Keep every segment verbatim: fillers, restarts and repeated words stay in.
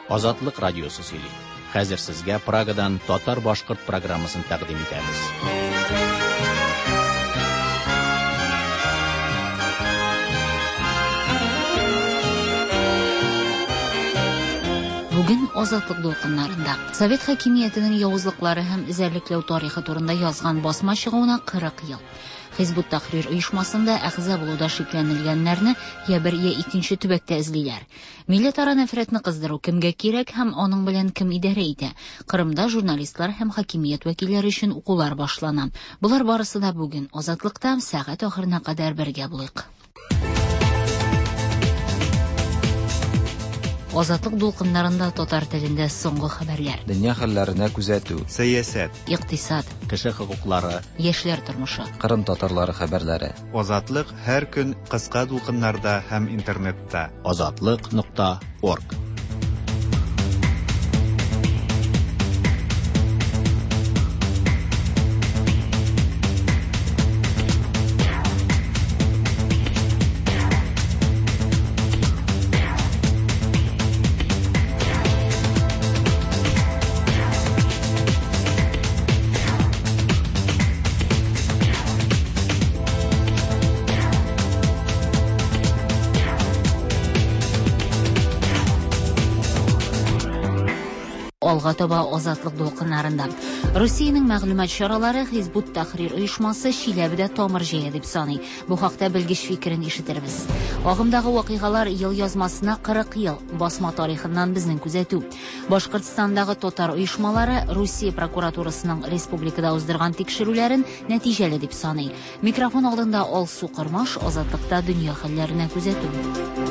Азатлык радиосы сөйли. Хәзер сезгә Прагадан татар-башкорт программасын тәкъдим итәбез. Бүген Азатлык дулкыннарында Совет хакимиятенең явызлыклары һәм изәрлекләү тарихы турында язган басма чыгуына кырык ел. Хизбут Тахрир оешмасында әгъза булуда шикләнелгәннәрне я бер я икенче төбәктә эзлиләр. Милләтара нәфрәтне кыздыру кемгә кирәк һәм аның белән кем идарә итә? Кырымда журналистлар һәм хакимият вәкилләре өчен укулар башлана. Булар барысы да бүген Азатлыкта сәгать ахырына кадәр бергә булыйк. Азатлык дулкыннарында татар телендә соңгы хәбәрләр. Дөнья хәлләренә күзәтү, сәясәт, икътисад, кеше хокуклары, яшьләр тормышы, Кырым татарлары хәбәрләре. Азатлык һәр көн кыска дулкыннарда һәм интернетта. азатлык нокта орг. Алга таба Азатлык дулкыннарында. Русиянең мәгълүмат чаралары Хизбут Тахрир оешмасы Чиләбедә тамыр җыя дип саный. Бу хакта белгеч фикерен ишетербез. Агымдагы вакыйгалар ел язмасына кырык ел басма тарихыннан безнең күзәтү. Башкортстандагы татар оешмалары Русия прокуратурасының республикада уздырган тикшерүләрен нәтиҗәле дип саный. Микрофон алдында Алсу Кырмаш, Азатлыкта дөнья хәлләренә күзәтү.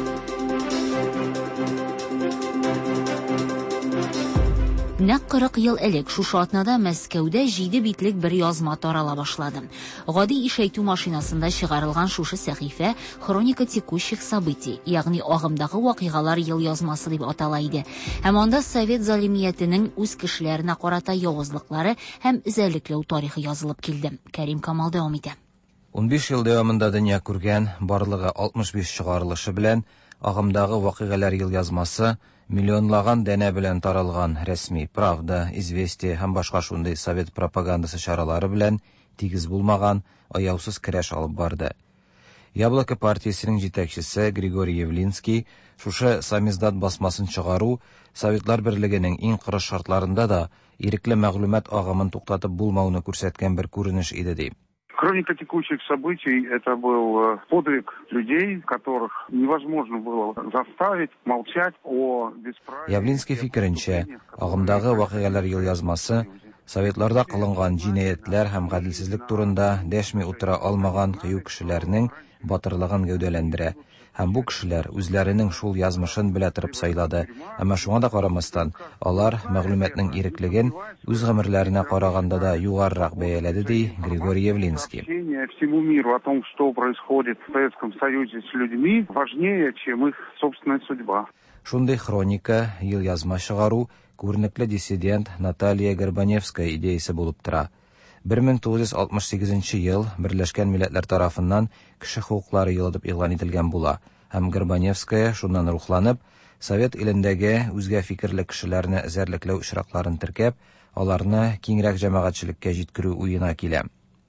Нәкъ кырык ел элек шушы атнада Мәскәүдә җиде битлек бер язма тарала башлады. Гади ишәйтү машинасында чыгарылган шушы сәхифә хроника текущих событий, ягъни агымдагы вакыйгалар ел язмасы дип атала иде. Һәм анда Совет залимиятенең үз кешеләренә карата явызлыклары һәм изәрлекләү тарихы язылып килде. Кәрим Камал дәвам итә. ун биш ел дәвамында дөнья күргән барлыгы алтмыш биш чыгарылышы белән агымдагы вакыйгалар ел язмасы миллионлаган дәнә белән таралган рәсми Правда, Известия һәм башка шундый совет пропагандасы чаралары белән тигез булмаган, аяусыз көрәш алып барды. Яблоко партиясының җитәкчесе Григорий Явлинский шушы самиздат басмасын чыгару Советлар Берлегенең иң кырыс шартларында да ирекле мәгълүмат агымын туктатып булмауны күрсәткән бер күренеш иде ди. Хроника текущих событий – это был подвиг людей, которых невозможно было заставить молчать о бесправии. Явлинский фикеренчә, агымдагы вакыйгалар ел язмасы Советларда кылынган җинаятьләр һәм гаделсезлек турында дәшми утыра алмаган кыю кешеләрнең батырлыгын гәүдәләндерә. Һәм бу кешеләр үзләренең шул язмышын белә торып сайлады. Әмма шуңа да карамастан, алар мәгълүматның иреклеген үз гомерләренә караганда да югарырак бәяләде ди Григорий Явлинский. Всему миру о том, что происходит в Советском Союзе с людьми, важнее, чем их собственная судьба. Шундый хроника ел язма чыгару күренекле диссидент Наталья Горбаневская идеясе булып тора. бер мең тугыз йөз алтмыш сигезенче ел Берләшкән Милләтләр тарафыннан кеше хукуклары елы дип игълан ителгән була. Һәм Горбаневская шуннан рухланып, Совет илендәге үзгә фикерле кешеләрне эзәрлекләү очракларын теркәп, аларны киңрәк җәмәгатьчелеккә җиткерү уена килә.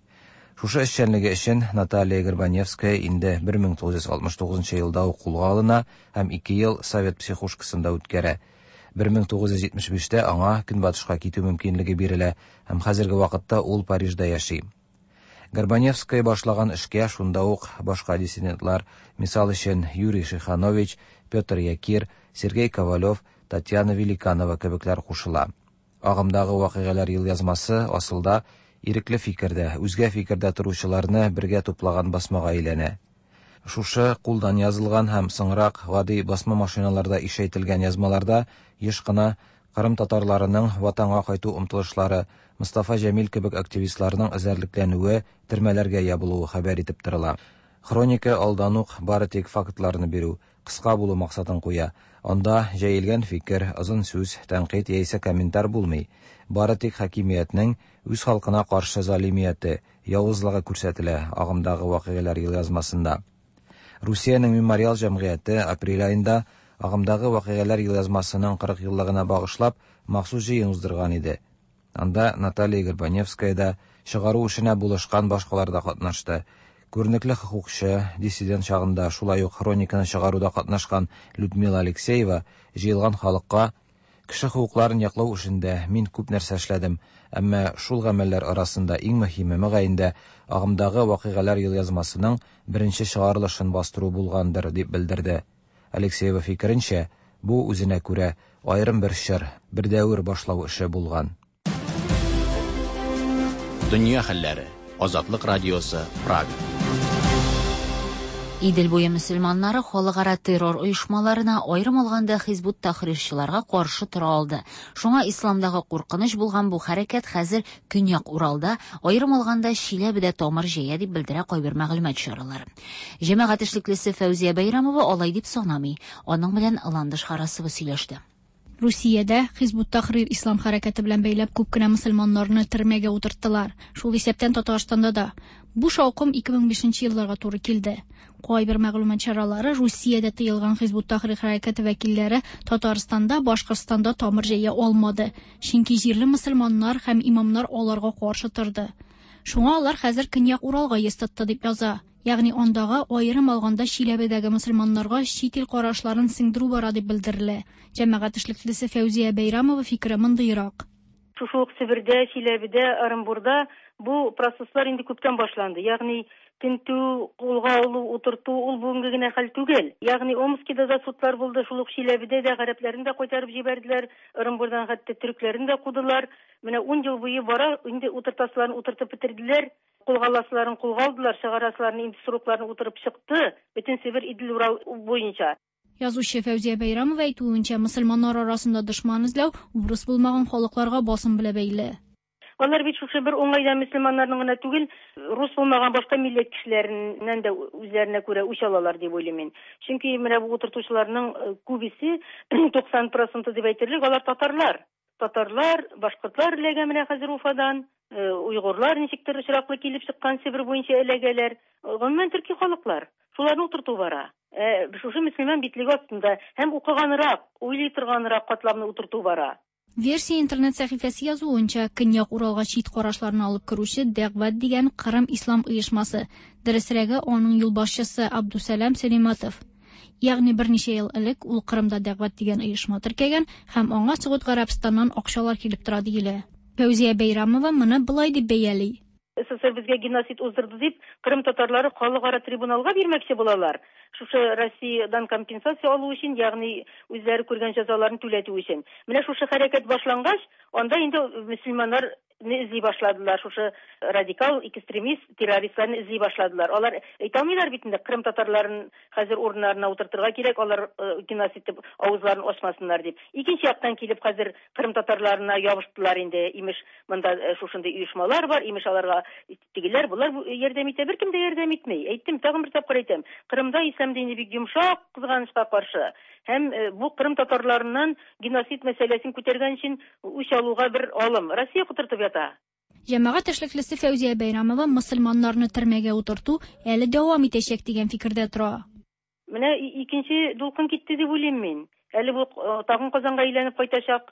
Шушы эшчәнлеге өчен Наталья Горбаневская инде бер мең тугыз йөз алтмыш тугызынчы елда укулга алына һәм ике ел Совет психушкасында үткәрә. бер мең тугыз йөз җитмеш биштә аңа Көнбатышка китү мөмкинлеге бирелә һәм хәзерге вакытта ул Парижда яши. Горбаневская башлаган эшкә шунда ук башка диссидентлар, мисал өчен Юрий Шиханович, Петр Якир, Сергей Ковалев, Татьяна Великанова кебекләр кушыла. Агымдагы вакыйгалар ел язмасы асылда ирекле фикердә, үзгә фикердә торучыларны бергә туплаган басмага әйләнә. Шушы кулдан язылган һәм соңрак гади басма машиналарда ишәйтелгән язмаларда еш кына Кырым татарларының ватанга кайту омтылышлары, Мустафа Җәмил кебек активистларның эзәрлекләнүе, төрмәләргә ябылуы хәбәр итеп торыла. Хроника алдан ук бары тик фактларны бирү, кыска булу максатын куя. Анда җәелгән фикер, озын сүз, тәнкыйть яисә комментар булмый. Бары тик хакимиятның үз халкына каршы залимияте, явызлыгы күрсәтелә агымдагы вакыйгалар ел язмасында. Русиянең мемориал җәмгыяте апрель айында агымдагы вакыйгалар елъязмасының кырык еллыгына багышлап махсус җыен уздырган иде. Анда Наталья Горбаневская да, чыгару эшенә булышкан башкалар да катнашты. Күренекле хокукчы, диссидент чагында шулай ук хрониканы чыгаруда катнашкан Людмила Алексеева җыелган халыкка: "Кеше хукукларын яклау эшендә мин күп нәрсә эшләдем, әмма шул гамәлләр арасында иң мөһиме мөгаендә агымдагы вакыйгалар елъязмасының беренче чыгарылышын бастыру булгандыр", дип белдерде. Алексеева фикеренчә, бу үзенә күрә аерым бер чор, бер дәвер башлау эше булган. Дөнья хәлләре. Азатлык радиосы, Прага. Идел буе мөселманнары халыкара террор оешмаларына, айрым алганда Хизбут тахрирчыларга каршы тора алды. Шуңа исламдагы куркыныч булган бу хәрәкәт хәзер Көньяк Уралда, айрым алганда Шиләбедә тамыр җыя, дип белдерә кайбер мәгълүмат чаралары. Җәмәгать эшлеклесе Фәүзия Бәйрәмова алай дип санамый. Аның белән Ландыш Харасова сөйләште. Русиядә Хизбут тахрир ислам хәрәкәте белән бәйләп күп кенә мөселманнарны төрмәгә утырттылар. Шул исәптән Татарстанда да бу шаукым ике мең бишенче елларга туры килде. Кайбер мәгълүмат чаралары Русиядә тыелган Хизбут тахрир хәрәкәте вәкилләре Татарстанда, Башкортстанда тамыр җыя алмады. Чөнки җирле мөселманнар һәм имамнар аларга каршы торды. Шуңа алар хәзер Көньяк Уралга естетте, дип яза. Ягъни андагы айрым алганда Шиләбедәге мөселманнарга чит ил карашларын сеңдерү бара, дип белдерелә. Җәмәгать эшлеклесе Фәүзия Бәйрәмова фикере мондыйрак. Шушы ук Себердә, Шиләбедә, Орынбурда бу процесслар инде күптән башланды. Ягъни тинтү, кулга алу, утырту ул бүгенге генә хәл түгел. Ягъни Омскида да судлар булды, шул ук Шиләбедә дә гарәпләрен дә кайтарып җибәрделәр, Орынбурдан хәтта төрекләрен дә кудылар. Менә ун ел буе бара, инде утыртасыларын утыртып бетерделәр. Кулгаласларын кулга алдылар, шагарасларны инструкларны утырып чыкты. Бөтен Себер Идел Урал буенча. Язучы Фәүзия Бәйрәмова әйтүенчә, мөселманнар арасында дошман эзләү урыс булмаган халыкларга басым белән бәйле. Алар бит шушы бер уңайда мөселманнарның гына түгел, рус булмаган башка милләт кешеләреннән дә үзләренә күрә үч алалар дип уйлыйм мин. Чөнки менә бу утыртучыларның күбесе туксан проценты дип әйтерлек, алар татарлар. Татарлар, башкортлар эләгә менә хәзер Уфадан, уйгырлар ничектер очраклы килеп чыккан Себер буенча эләгәләр. Гомумән төрки халыклар. Шуларны утырту бара. Э, шушы мөселман битлеге астында һәм укыганрак, уйлый торганрак катламны утырту бара. Версия интернет сәхифәсе язуынча, Көньяк Уралга чит карашларны алып керүче Дәгъват дигән Кырым ислам оешмасы, дөресрәге аның юлбашчысы Абдусалам Сәлиматов. Ягъни берничә ел элек ул Кырымда Дәгъват дигән оешма теркәгән һәм аңа Сәгъүд Гарәбстаннан акчалар килеп тора диелә. Фәүзия Бәйрәмова моны былай дип бәяли. СССР безгә геноцид уздырды дип, Кырым татарлары халыкара трибуналга бирмәкче булалар. Шушы Россиядән компенсация алу өчен, ягъни үзләре күргән җәзаларны түләтү өчен. Менә шушы хәрәкәт башлангач, анда инде мөселманнар эзли башладылар, шушы радикал, экстремист, террористларны эзли башладылар. Алар әйтә алмыйлар бит инде Кырым татарларын хәзер урыннарына утыртырга кирәк, алар геноцид дип авызларын ачмасыннар дип. Икенче яктан килеп хәзер Кырым татарларына ябыштылар инде. Имеш монда шушындай оешмалар бар, имеш аларга тигеләр, булар ярдәм итә, беркем дә ярдәм итмәй. Әйттем, тагын бер тапкыр әйтәм. Кырымда ислам дине бик йомшак, кызганычка каршы. Һәм бу Кырым татарларыннан геноцид мәсьәләсен күтәргән өчен үч алуга бер алым. Россия кутыртып ята. Җәмәгать эшлеклесе Фәүзия Бәйрәмова мөселманнарны төрмәгә утырту әле дәвам итәчәк дигән фикердә тора. Менә икенче дулкын китте дип уйлыйм мин. Әле бу тагын Казанга әйләнеп кайтачак.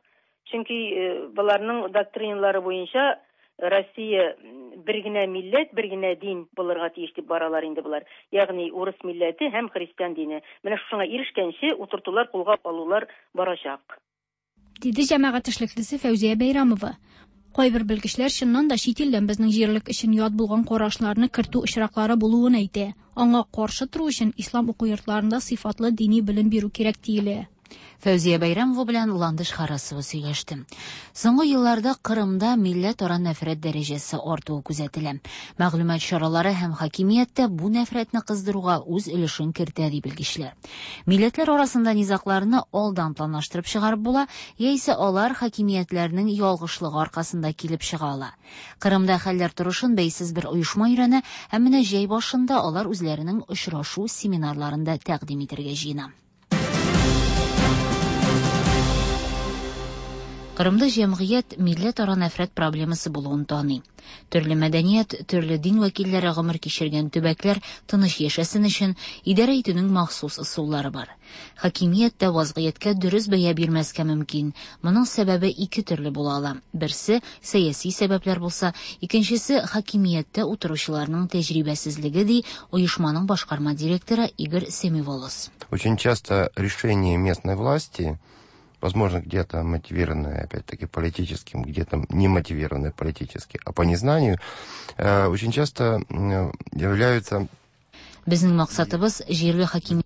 Чөнки буларның доктриналары буенча Россия бер генә милләт, бер генә дин булырга тиеш дип баралар инде булар. Ягъни урыс милләте һәм христиан дине. Менә шуңа ирешкәнче утыртулар, кулга алулар барачак. Диде җәмәгать эшлеклесе Фәүзия Бәйрәмова. Кайбер белгечләр чыннан да чит илдән безнең җирлек өчен ят булган карашларны кертү очраклары булуын әйтә. Аңа каршы туру өчен ислам уку йортларында сыйфатлы дини белем бирү кирәк диелә. Фәүзия Бәйрәмова белән Ландыш Харасова сөйләште. Соңгы елларда Кырымда милләт-ара нәфрәт дәрәҗәсе артуы күзәтелә. Мәгълүмат чаралары һәм хакимияттә бу нәфрәтне кыздыруга үз өлешен кертә ди белгечләр. Милләтләр арасында низакларны алдан планлаштырып чыгарып була, яисә алар хакимиятләрнең ялгышлыгы аркасында килеп чыга ала. Кырымда хәлләр торышын бәйсез бер оешма өйрәнә, һәм менә җәй башында алар үзләренең очрашу семинарларында тәкъдим итәргә җыена. Кырымда җәмгыять милләт-ара нәфрәт проблемасы булуын таный. Төрле мәдәният, төрле дин вәкилләре гомер кичергән төбәкләр тыныч яшәсен өчен идарә итүнең махсус ысуллары бар. Хакимият тә вазгыятькә дөрес бәя бирмәскә мөмкин. Моның сәбәбе ике төрле була ала. Берсе сәяси сәбәпләр булса, икенчесе хакимияттә утыручыларның тәҗрибәсезлеге, ди оешманың башкарма директоры Игорь Семиволос. Очень часто решения местной власти, возможно, где-то мотивированные, опять-таки, политическим, где-то не мотивированные политически, а по незнанию, э, очень часто э, являются... Безнең максатыбыз җирле хакимият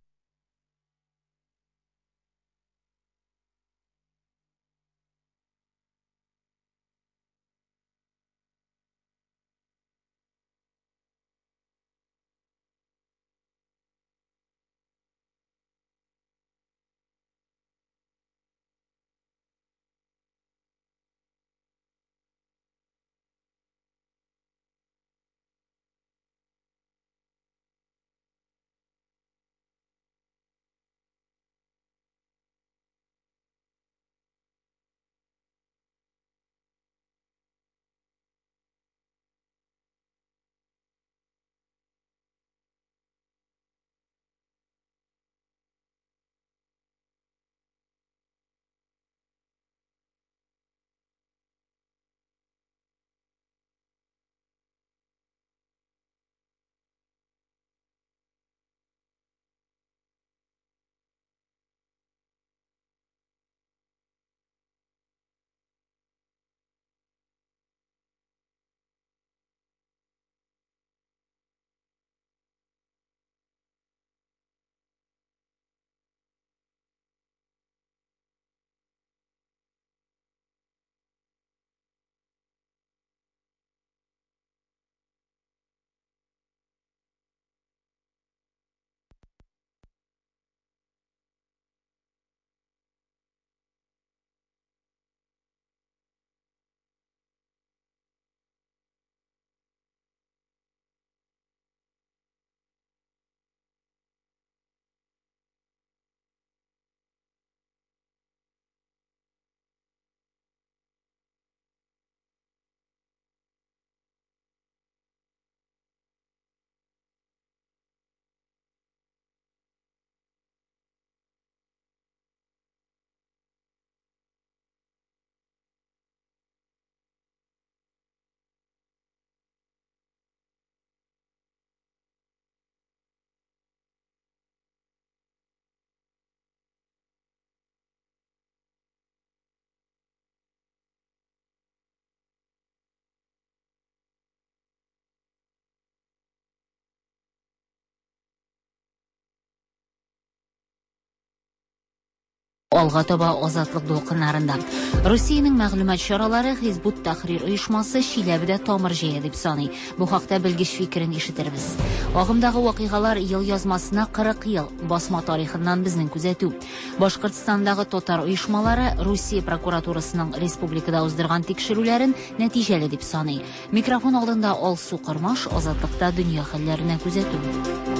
алга таба азатлык дулкыннарында. Русиянең мәгълүмат чаралары Хизбут Тахрир оешмасы Чиләбедә тамыр җыя дип саный. Бу хакта белгеч фикерен ишетербез. Агымдагы вакыйгалар ел язмасына кырык ел басма тарихыннан безнең күзәтү. Башкортстандагы татар оешмалары Русия прокуратурасының республикада уздырган тикшерүләрен нәтиҗәле дип саный. Микрофон алдында Алсу Кырмаш, азатлыкта дөнья хәлләренә күзәтү.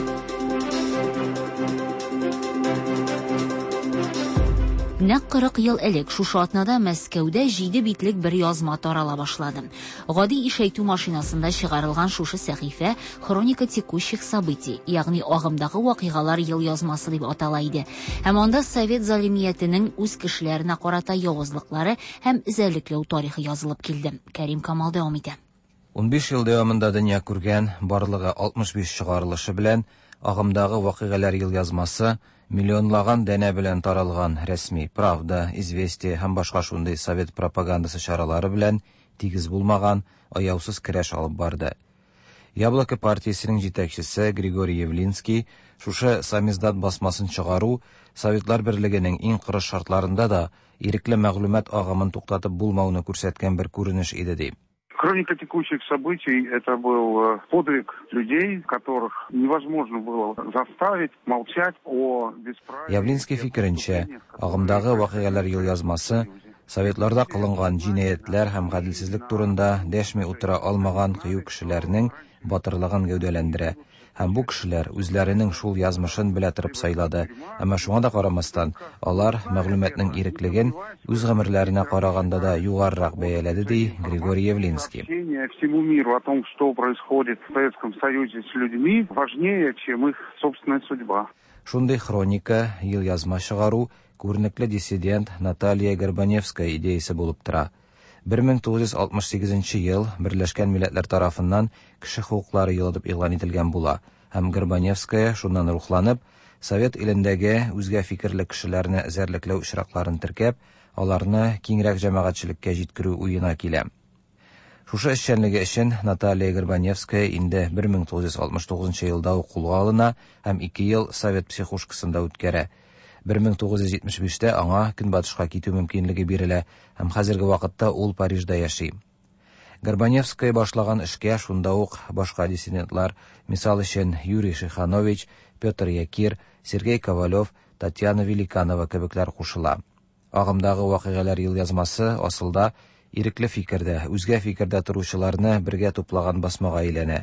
Нәкъ кырык ел элек шушы атнада Мәскәүдә җиде битлек бер язма тарала башлады. Гади ишәйтү машинасында чыгарылган шушы сәхифә хроника текущих событий, ягъни агымдагы вакыйгалар ел язмасы дип атала иде. Һәм анда Совет залимиятенең үз кешеләренә карата явызлыклары һәм эзәрлекләү тарихы язылып килде. Кәрим Камал дәвам итә. ун биш ел дәвамында дөнья күргән барлыгы алтмыш биш чыгарылышы белән агымдагы вакыйгалар ел язмасы миллионлаган дәнә белән таралган рәсми Правда, Известия һәм башка шундый совет пропагандасы чаралары белән тигез булмаган аяусыз көрәш алып барды. Яблоко партиясының җитәкчесе Григорий Явлинский шушы самиздат басмасын чыгару Советлар Берлегенең иң кырыс шартларында да ирекле мәгълүмат агымын туктатып булмауны күрсәткән бер күренеш иде ди. Хроника текущих событий – это был подвиг людей, которых невозможно было заставить молчать о бесправии. Явлинский фикеренчә, агымдагы вакыйгалар ел язмасы Советларда кылынган җинаятләр һәм гаделсезлек турында дәшми утыра алмаган кыю кешеләрнең батырлыгын гәүдәләндерә һәм бу кешеләр үзләренең шул язмышын белә торып сайлады. Әмма шуңа да карамастан, алар мәгълүматның иреклеген үз гомерләренә караганда да югарырак бәяләде, ди Григорий Явлинский. Всему миру о том, что происходит в Советском Союзе с людьми, важнее, чем их собственная судьба. Шундый хроника, ел язма чыгару күренекле диссидент Наталья Горбаневская идеясе булып тора. бер мең тугыз йөз алтмыш сигезенче ел Берләшкән Милләтләр тарафыннан кеше хукуклары елы дип игълан ителгән була. Һәм Горбаневская шуннан рухланып, Совет илендәге үзгә фикерле кешеләрне эзәрлекләү очракларын теркәп, аларны киңрәк җәмәгатьчелеккә җиткерү уена килә. Шушы эшчәнлеге өчен Наталья Горбаневская инде бер мең тугыз йөз алтмыш тугызынчы елда ук кулга алына һәм ике ел Совет психушкасында үткәрә. бер мең тугыз йөз җитмеш биштә аңа Көнбатышка китү мөмкинлеге бирелә һәм хәзерге вакытта ул Парижда яши. Горбаневская башлаган эшкә шунда ук башка диссидентлар, мисал өчен Юрий Шиханович, Петр Якир, Сергей Ковалев, Татьяна Великанова кебекләр кушыла. Агымдагы вакыйгалар ел язмасы асылда ирекле фикердә, үзгә фикердә торучыларны бергә туплаган басмага әйләнә.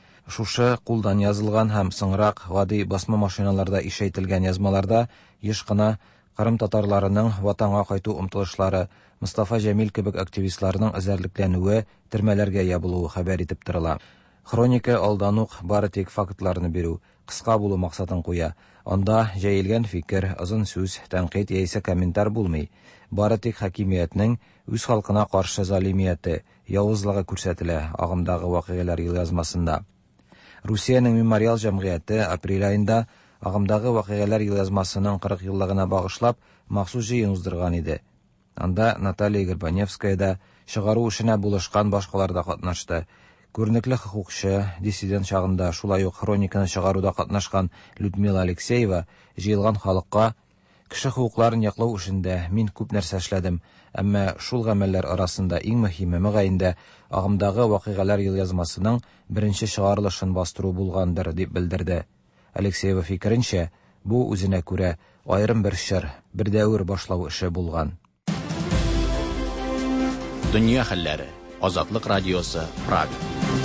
Шушы кулдан язылган һәм соңрак гади басма машиналарда ишәйтелгән язмаларда еш кына Кырым татарларының ватанга кайту омтылышлары, Мустафа Җәмил кебек активистларның эзәрлекләнүе, төрмәләргә ябылуы хәбәр итеп торыла. Хроника алдан ук бары тик фактларны бирү, кыска булу максатын куя. Анда җәелгән фикер, озын сүз, тәнкыйть яисә комментар булмый. Бары тик хакимиятның үз халкына каршы залимияте, явызлыгы күрсәтелә агымдагы вакыйгалар ел язмасында. Русиянең мемориал җәмгыяте апрель айында агымдагы вакыйгалар ел язмасының кырык еллыгына багышлап махсус җыен уздырган иде. Анда Наталья Горбаневская да, чыгару эшенә булышкан башкалар да катнашты. Күренекле хукукчы, диссидент чагында шулай ук хрониканы чыгаруда катнашкан Людмила Алексеева җыелган халыкка кеше хукукларын яклау эшендә мин күп нәрсә эшләдем, әмма шул гамәлләр арасында иң мөһиме мөгаендә агымдагы вакыйгалар ел язмасының беренче чыгарылышын бастыру булгандыр дип белдерде. Алексеева фикеренчә, бу үзенә күрә аерым бер чор, бер дәвр башлау эше булган. Дөнья хәлләре. Азатлык радиосы, Прага.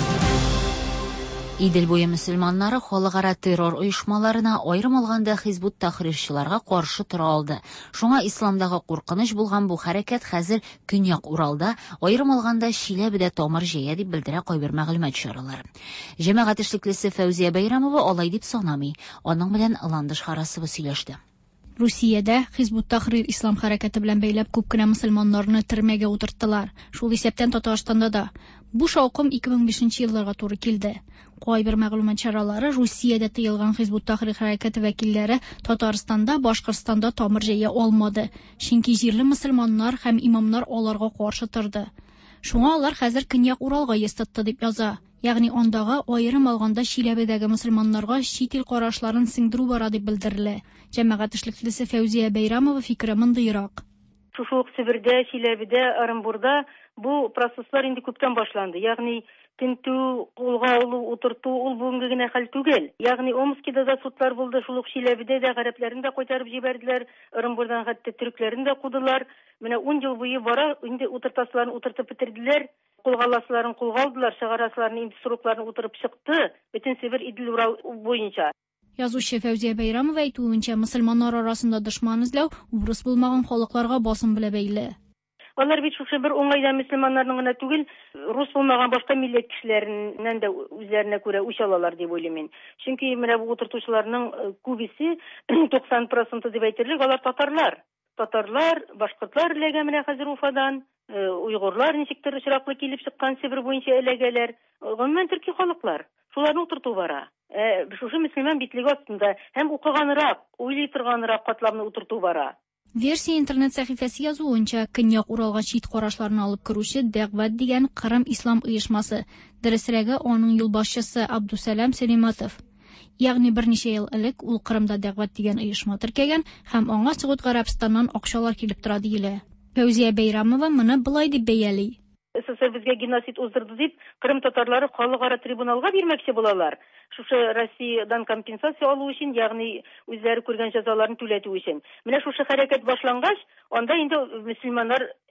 Идел буе мөселманнары халыкара террор оешмаларына аерым алганда Хизбут тахрирчыларга каршы тора алды. Шуңа исламдагы куркыныч булган бу хәрәкәт хәзер Көньяк Уралда, аерым алганда Шиләбедә тамыр җыя дип белдерә кайбер мәгълүмат чаралары. Җәмәгать эшлеклесе Фәүзия Бәйрәмова алай дип санамый. Аның белән Ландыш Харасова сөйләште. Русиядә Хизбут тахрир ислам хәрәкәте белән бәйләп күп кенә мөселманнарны төрмәгә утырттылар. Шул исәптән Татарстанда да бу шаукым ике мең бишенче елларга туры килде. Кайбер мәгълүмат чаралары Русиядә тыелган Хизбут тахрир хәрәкәте вәкилләре Татарстанда, Башкортстанда тамыр җыя алмады. Чөнки җирле мөселманнар һәм имамнар аларга каршы торды. Шуңа алар хәзер Көньяк Уралга естетте дип яза. Ягъни андагы аерым алганда Шиләбедәге мөселманнарга чит ил карашларын сеңдерү бара дип белдерелә. Җәмәгать эшлеклесе Фәүзия Бәйрәмова фикере мондыйрак. Шушы ук Себердә, Шиләбедә, Орынбурда бу процесслар инде күптән башланды. Ягъни тинтү, кулга алу, утырту ул бүгенге генә хәл түгел. Ягъни Омскида да судлар булды, шул ук Шиләбедә дә гарәпләрен дә кайтарып җибәрделәр, Орынбурдан хәтта төрекләрен дә кудылар. Менә ун ел буе бара, инде утыртасыларын утыртып бетерделәр. Кулгаласларын кулга алдылар, шагарасларын инде сурукларны утырып чыкты. Бөтен Себер Идел Урал буенча. Язучы Фәүзия Бәйрәмова әйтүенчә, мөселманнар арасында дошман эзләү урыс булмаган халыкларга басым белән бәйле. Алар бит шушы бер уңайда мөселманнарның гына түгел, рус булмаган башка милләт кешеләреннән дә үзләренә күрә үч алалар дип уйлыйм мин. Чөнки менә бу утыртучыларның күбесе туксан проценты дип әйтерлек, алар татарлар. Татарлар, башкортлар эләгә менә хәзер Уфадан, уйгырлар ничектер очраклы килеп чыккан Себер буенча эләгәләр. Гомумән төрки халыклар. Шуларны утырту бара. Э, шушы мөселман битлеге астында һәм укыганрак, уйлый торганрак катламны утырту бара. Версия интернет сәхифәсе язуынча, Көньяк Уралга чит карашларны алып керүче Дәгъват дигән Кырым ислам оешмасы, дөресрәге аның юлбашчысы Абдусалам Сәлиматов. Ягъни берничә ел элек ул Кырымда Дәгъват дигән оешма теркәгән һәм аңа Сәгъүд Гарәбстаннан акчалар килеп тора диелә. Фәүзия Бәйрәмова моны былай дип бәяли. СССР безгә геноцид уздырды дип, Кырым татарлары халыкара трибуналга бирмәкче булалар. Шушы Россиядән компенсация алу өчен, ягъни үзләре күргән җәзаларын түләтү өчен. Менә шушы хәрәкәт башлангач, анда инде мөселманнар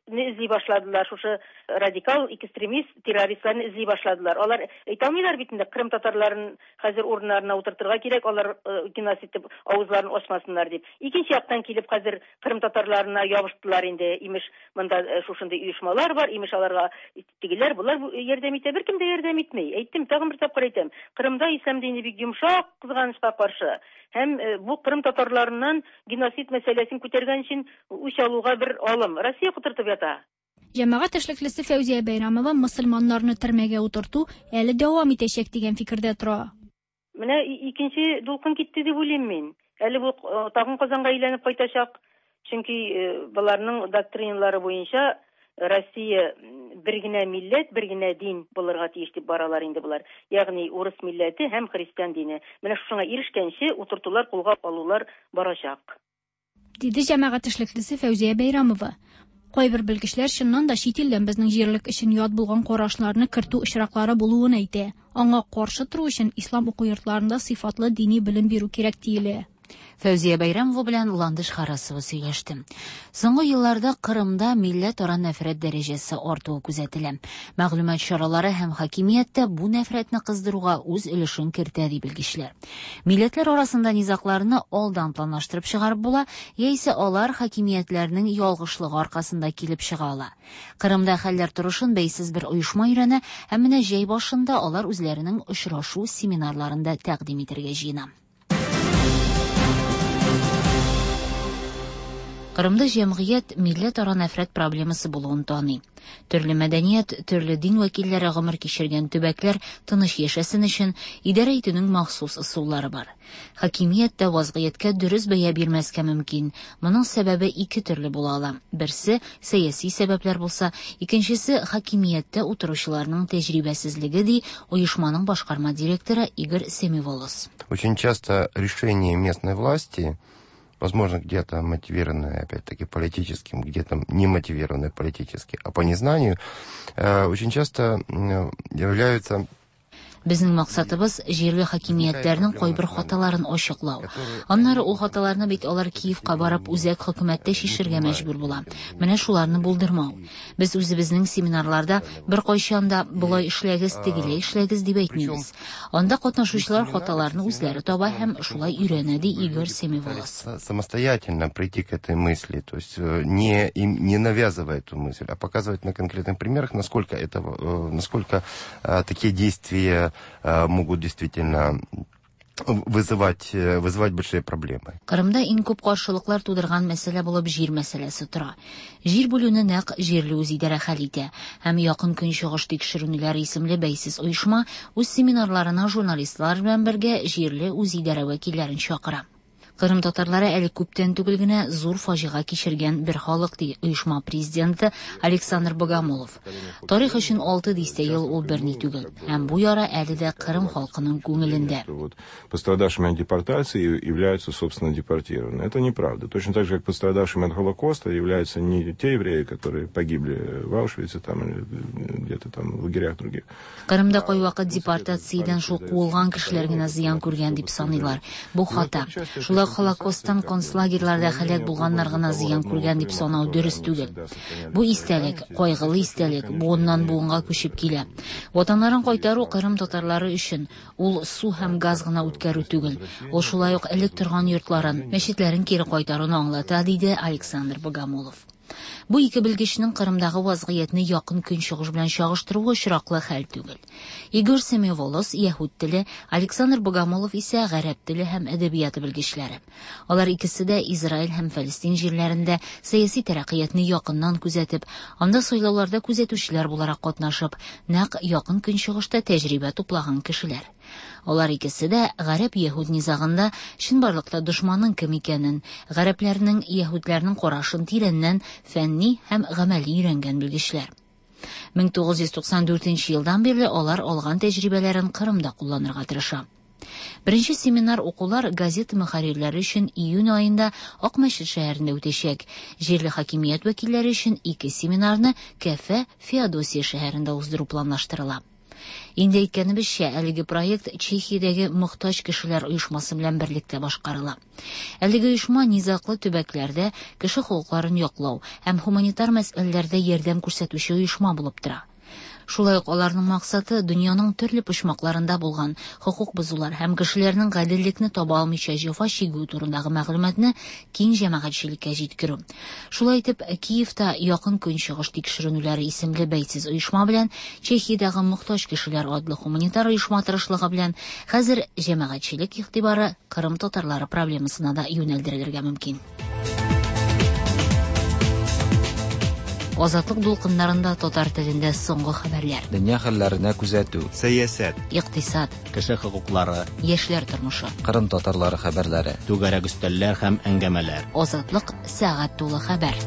эзли башладылар, шушы радикал, экстремист, террористларны эзли башладылар. Алар әйтә алмыйлар бит инде, Крым татарларын хәзер урыннарына утыртырга кирәк, алар геноцид итеп авызларын ачмасыннар дип. Икенче яктан килеп хәзер Крым татарларына ябыштылар инде. Имеш, монда шушындай оешмалар бар, имеш аларга тигеләр, булар ярдәм итә, беркем дә ярдәм итмәй. Әйттем, тагын бер тапкыр әйтәм. Крымда ислам дине бик йомшак, кызганычка каршы. Һәм бу Крым татарларыннан геноцид мәсьәләсен күтәргән өчен үч алуга бер алым Россия кутыртып ята. Җәмәгать эшлеклесе Фәүзия Бәйрәмова мөселманнарны төрмәгә утырту әле дәвам итәчәк дигән фикердә тора. Менә икенче дулкын китте дип уйлыйм мин. Әле бу тагын Казанга әйләнеп кайтачак. Чөнки буларның доктриналары буенча Россия бер генә милләт, бер генә дин булырга тиеш дип баралар инде булар. Ягъни урыс милләте һәм христиан дине. Менә шуңа ирешкәнче утыртулар, кулга алулар барачак. Диде җәмәгать эшлеклесе Фәүзия Бәйрәмова. Кайбер белгечләр чыннан да чит илдән безнең җирлек өчен ят булган карашларны кертү очраклары булуын әйтә. Аңа каршы тору өчен ислам уку йортларында сыйфатлы дини белем бирү кирәк диелә. Фәүзия Бәйрәмова белән Ландыш Харасова сөйләште. Соңгы елларда Кырымда милләт-ара нәфрәт дәрәҗәсе артуы күзәтелә. Мәгълүмат чаралары һәм хакимияттә бу нәфрәтне кыздыруга үз өлешен кертә ди белгечләр. Милләтләр арасында низакларны алдан планлаштырып чыгарып була, яисә алар хакимиятләрнең ялгышлыгы аркасында килеп чыга ала. Кырымда хәлләр торышын бәйсез бер оешма өйрәнә, һәм менә җәй башында алар үзләренең очрашу семинарларында тәкъдим итәргә җыена. Кырымда җәмгыять милләт-ара нәфрәт проблемасы булуын таный. Төрле мәдәният, төрле дин вәкилләре гомер кичергән төбәкләр тыныч яшәсен өчен идарә итүнең махсус ысуллары бар. Хакимият тә вазгыятькә дөрес бәя бирмәскә мөмкин. Моның сәбәбе ике төрле була ала. Берсе сәяси сәбәпләр булса, икенчесе хакимияттә утыручыларның тәҗрибәсезлеге, ди оешманың башкарма директоры Игорь Семиволос. Очень часто решения местной власти, возможно, где-то мотивированные, опять-таки, политическим, где-то не мотивированные политически, а по незнанию, э, очень часто э, являются... Безнең максатыбыз җирле хакимиятләрнең кайбер хаталарын ачыклау. Аннары ул хаталарны бит алар Киевка барып үзәк хөкүмәттә шишергә мәҗбүр була. Менә шуларны булдырмау. Без үзебезнең семинарларда бер кайчан да булай эшләгез, тегеләй эшләгез дип әйтмибез. Анда катнашучылар хаталарны үзләре таба һәм шулай өйрәнә, ди Игорь Семиволос. Самостоятельно прийти к этой мысли, то есть не, не навязывая эту мысль, а показывать на конкретных примерах, насколько, это, насколько такие действия могут действительно вызывать, вызывать большие проблемы. Кырымда иң күп каршылыклар тудырган мәсьәлә булып җир мәсьәләсе тора. Җир бүлүне нәкъ җирле үзидарә хәл итә. Һәм Якын Көнчыгыш тикшерүләре исемле бәйсез оешма үз семинарларына журналистлар белән бергә җирле үзидарә вәкилләрен чакыра. Кырым татарлары әле күптән түгел генә зур фаҗига кичергән бер халык, ди оешма президенты Александр Богомолов. Тарих өчен алты дистә ел ул берни түгел, һәм бу яра әле дә Кырым халкының күңелендә. Пострадавшими от депортации являются, собственно, депортированные. Это неправда. Точно так же, как пострадавшими от Холокоста являются не те евреи, которые погибли в Аушвице там, или где-то там в лагерях других. Кырымда кайвакыт депортациядән шул куылган кешеләр генә зыян күргән дип саныйлар. Бу хата. Шулай Холокостан концлагерьларда хәлак булганнар гына зыян күргән дип санау дөрес түгел. Бу истәлек, кайгылы истәлек, буыннан буынга күчеп килә. Ватаннарын кайтару Кырым татарлары өчен ул су һәм газ гына үткәрү түгел. Ул шулай ук элек торган йортларын, мәчетләрен кире кайтаруны аңлата, диде Александр Богомолов. Бу ике белгечнең Кырымдагы вазгыятьне Якын Көнчыгыш белән чагыштыруы очраклы хәл түгел. Игорь Семиволос яһүд теле, Александр Богомолов исә гарәп теле һәм әдәбияты белгечләре. Алар икесе дә Израиль һәм Фәлестин җирләрендә сәяси тәрәккыятьне якыннан күзәтеп, анда сайлауларда күзәтүчеләр буларак катнашып, нәкъ Якын Көнчыгышта тәҗрибә туплаган кешеләр. Алар икесе дә гарәп яһүд низагында чынбарлыкта дошманның кем икәнен, гарәпләрнең яһүдләрнең карашын тирәннән фәнни һәм гамәли өйрәнгән белгечләр. мең тугыз йөз туксан дүртенче елдан бирле алар алган тәҗрибәләрен Кырымда кулланырга тырыша. Беренче семинар укулар газета мөхәррирләре өчен июнь аенда Акмәчет шәһәрендә үтәчәк. Җирле хакимият вәкилләре өчен ике семинарны Кәфә, Феодосия шәһәрендә уздыру планлаштырыла. Инде әйткәнебезчә, әлеге проект Чехиядәге мохтаҗ кешеләр оешмасы белән берлектә башкарыла. Әлеге оешма низаклы төбәкләрдә кеше хокукларын яклау һәм гуманитар мәсьәләләрдә ярдәм күрсәтүче оешма булып тора. Шулай ук аларның максаты дөньяның төрле почмакларында булган хокук бозулар һәм кешеләрнең гаделлекне таба алмыйча җәфа чигү турындагы мәгълүматны киң җәмәгатьчелеккә җиткерү. Шулай итеп, Киевта якын көнчыгыш тикшеренүләре исемле бәйтсез оешма белән Чехиядәге мохтаҗ кешеләр адлы гуманитар оешма тырышлыгы белән хәзер җәмәгатьчелек игътибары Кырым татарлары проблемасына да юнәлдерелергә мөмкин. Азатлык дулкыннарында татар телендә соңгы хәбәрләр. Дөнья хәлләренә күзәтү, сәясәт, Иктисад, кеше хокуклары, яшьләр тормышы, Кырым татарлары хәбәрләре, түгәрәк өстәлләр һәм әңгәмәләр. Азатлык сәгать тулы хәбәр.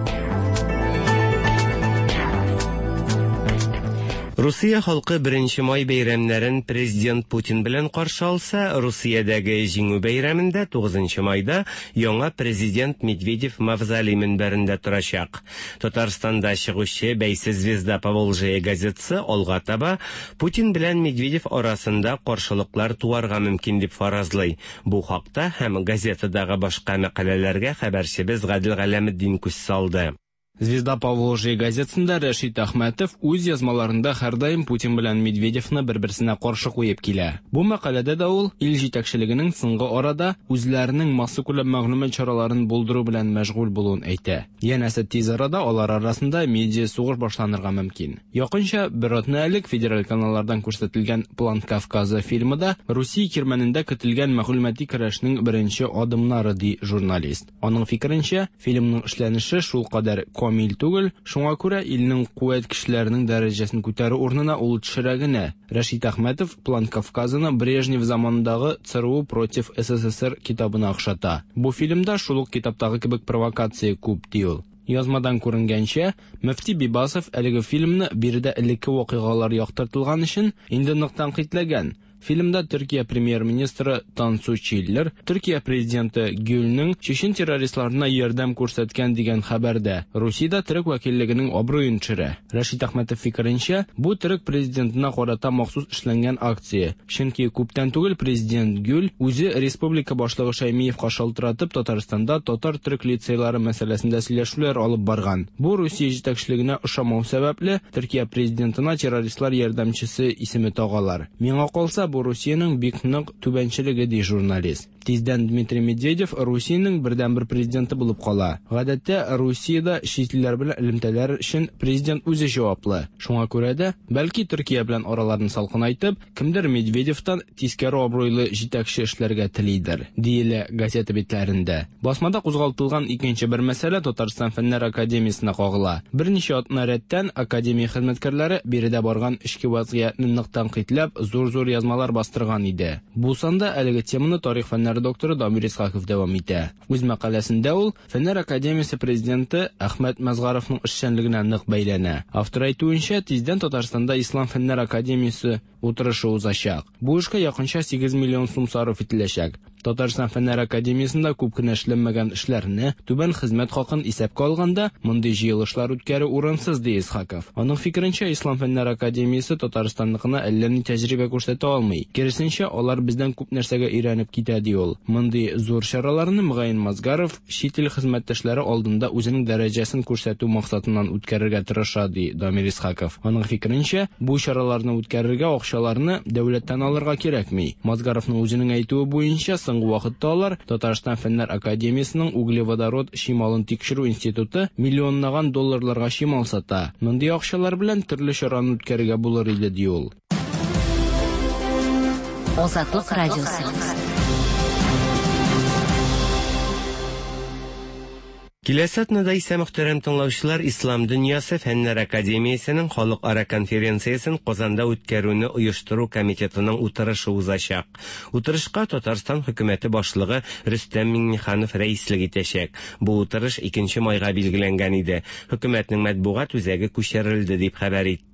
Русия халкы беренче май бәйрәмнәрен президент Путин белән каршы алса, Русиядәге җиңү бәйрәмендә тугызынчы майда яңа президент Медведев мавзолей минбәрендә торачак. Татарстанда чыгучы «Бәйсез звезда Поволжья» газетасы алга таба Путин белән Медведев арасында каршылыклар туарга мөмкин дип фаразлый. Бу хакта һәм газетадагы башка мәкаләләргә хәбәрчебез Гадел Галәметдин күз салды. Звезда Поволжья газетасында Рәшит Әхмәтов үз язмаларында һәрдаим Путин белән Медведевны бер-берсенә каршы куеп килә. Бу мәкаләдә дә ул ил җитәкчелегенең соңгы арада үзләренең масса күләм мәгълүмат чараларын булдыру белән мәшгуль булуын әйтә. Янәсе тиз арада алар арасында медиа сугыш башланырга мөмкин. Якынча бер атна элек федераль каналлардан күрсәтелгән План Кавказа фильмында Русия кирмәнендә көтелгән мәгълүмати көрәшнең беренче адымнары ди журналист. Аның фикеренчә, фильмның эшләнеше шул кадәр камил түгел, шуңа күрә илнең куәт кешеләренең дәрәҗәсен күтәрү урынына ул төшерәгенә. Рәшит Әхмәтов План Кавказаны Брежнев заманындагы ЦРУ против СССР китабына охшата. Бу фильмда шул ук китаптагы кебек провокация күп ди ул. Язмадан күренгәнчә, Мөфти Бибасов әлеге фильмны биредә элекке вакыйгалар яктыртылган өчен инде нык тәнкыйтьләгән. Фильмда Төркия премьер-министры Тансу Чиллер, Төркия президенты Гүлнең чечен террористларына ярдәм күрсәткән дигән хәбәрдә Русиядә төрек вәкиллегенең абруен төшерә. Рәшит Әхмәтов фикеренчә, бу төрек президентына карата махсус эшләнгән акция. Чөнки күптән түгел президент Гүл үзе республика башлыгы Шаймиевка шалтыратып Татарстанда татар-төрек лицейлары мәсьәләсендә сөйләшүләр алып барган. Бу Русия җитәкчелегенә ошамау сәбәпле Төркия президентына террористлар ярдәмчесе исеме тагалар. Миңа калса, бу Русиянең бик нык түбәнчелеге ди журналист. Тиздән Дмитрий Медведев Русиянең бердәнбер президенты булып кала. Гадәттә, Русиядә читләр белән элемтәләр өчен президент үзе җаваплы. Шуңа күрә дә, бәлки Төркия белән араларны салкынайтып, кемдер Медведевтан тискәре абруйлы җитәкче эшләргә телидер, диелә газета битләрендә. Басмада кузгалтылган икенче бер мәсьәлә Татарстан Фәннәр академиясенә кагыла. Берничә атна рәттән академия хезмәткәрләре биредә барган эшки вазгыятьне нык тәнкыйтьләп, зур-зур язмалар бастырган иде. Бу санда әлеге теманы тарих фәннәре докторы Дамир Исхаков дәвам итә. Үз мәкаләсендә ул Фәннәр академиясе президенты Әхмәт Мәзгаровның эшчәнлегенә нык бәйләнә. Автор әйтүенчә, тиздән Татарстанда Ислам фәннәр академиясе утырышы узачак. Бу эшкә якынча сигез миллион сум сарыф ителәчәк. Татарстан Фәннәр академиясендә күп кенә эшләнмәгән эшләрне, түбән хезмәт хакын исәпкә алганда, мондый җыелышлар үткәрү урынсыз ди Исхаков. Аның фикеренчә, Ислам фәннәр академиясе Татарстанныкына әллә ни тәҗрибә күрсәтә алмый. Киресенчә, алар бездән күп нәрсәгә өйрәнеп китә ди ул. Мондый зур чараларны Мөгаен Мазгаров чит ил хезмәттәшләре алдында үзенең дәрәҗәсен күрсәтү максатыннан үткәрергә тырыша ди Дамир Исхаков. Аның фикеренчә, бу чараларны үткәрергә акчаларны дәүләттән алырга кирәкми. Мазгаровның үзенең әйтүе буенча, соңгы вакытта алар Татарстан Фәннәр академиясенең углеводород шималын тикшерү институты миллионнаган долларларга шимал сата. Мондый акчалар белән төрле чараны үткәрергә булыр иде ди ул. Азатлык радиосы. Киләсе атнада исә мөхтәрәм тыңлаучылар, Ислам дөньясы Фәннәр академиясенең халыкара конференциясен Казанда үткәрүне оештыру комитетының утырышы узачак. Утырышка Татарстан хөкүмәте башлыгы Рөстәм Миңнеханов рәислек итәчәк. Бу утырыш икенче майга билгеләнгән иде. Хөкүмәтнең матбугат үзәге күчерелде дип хәбәр итте.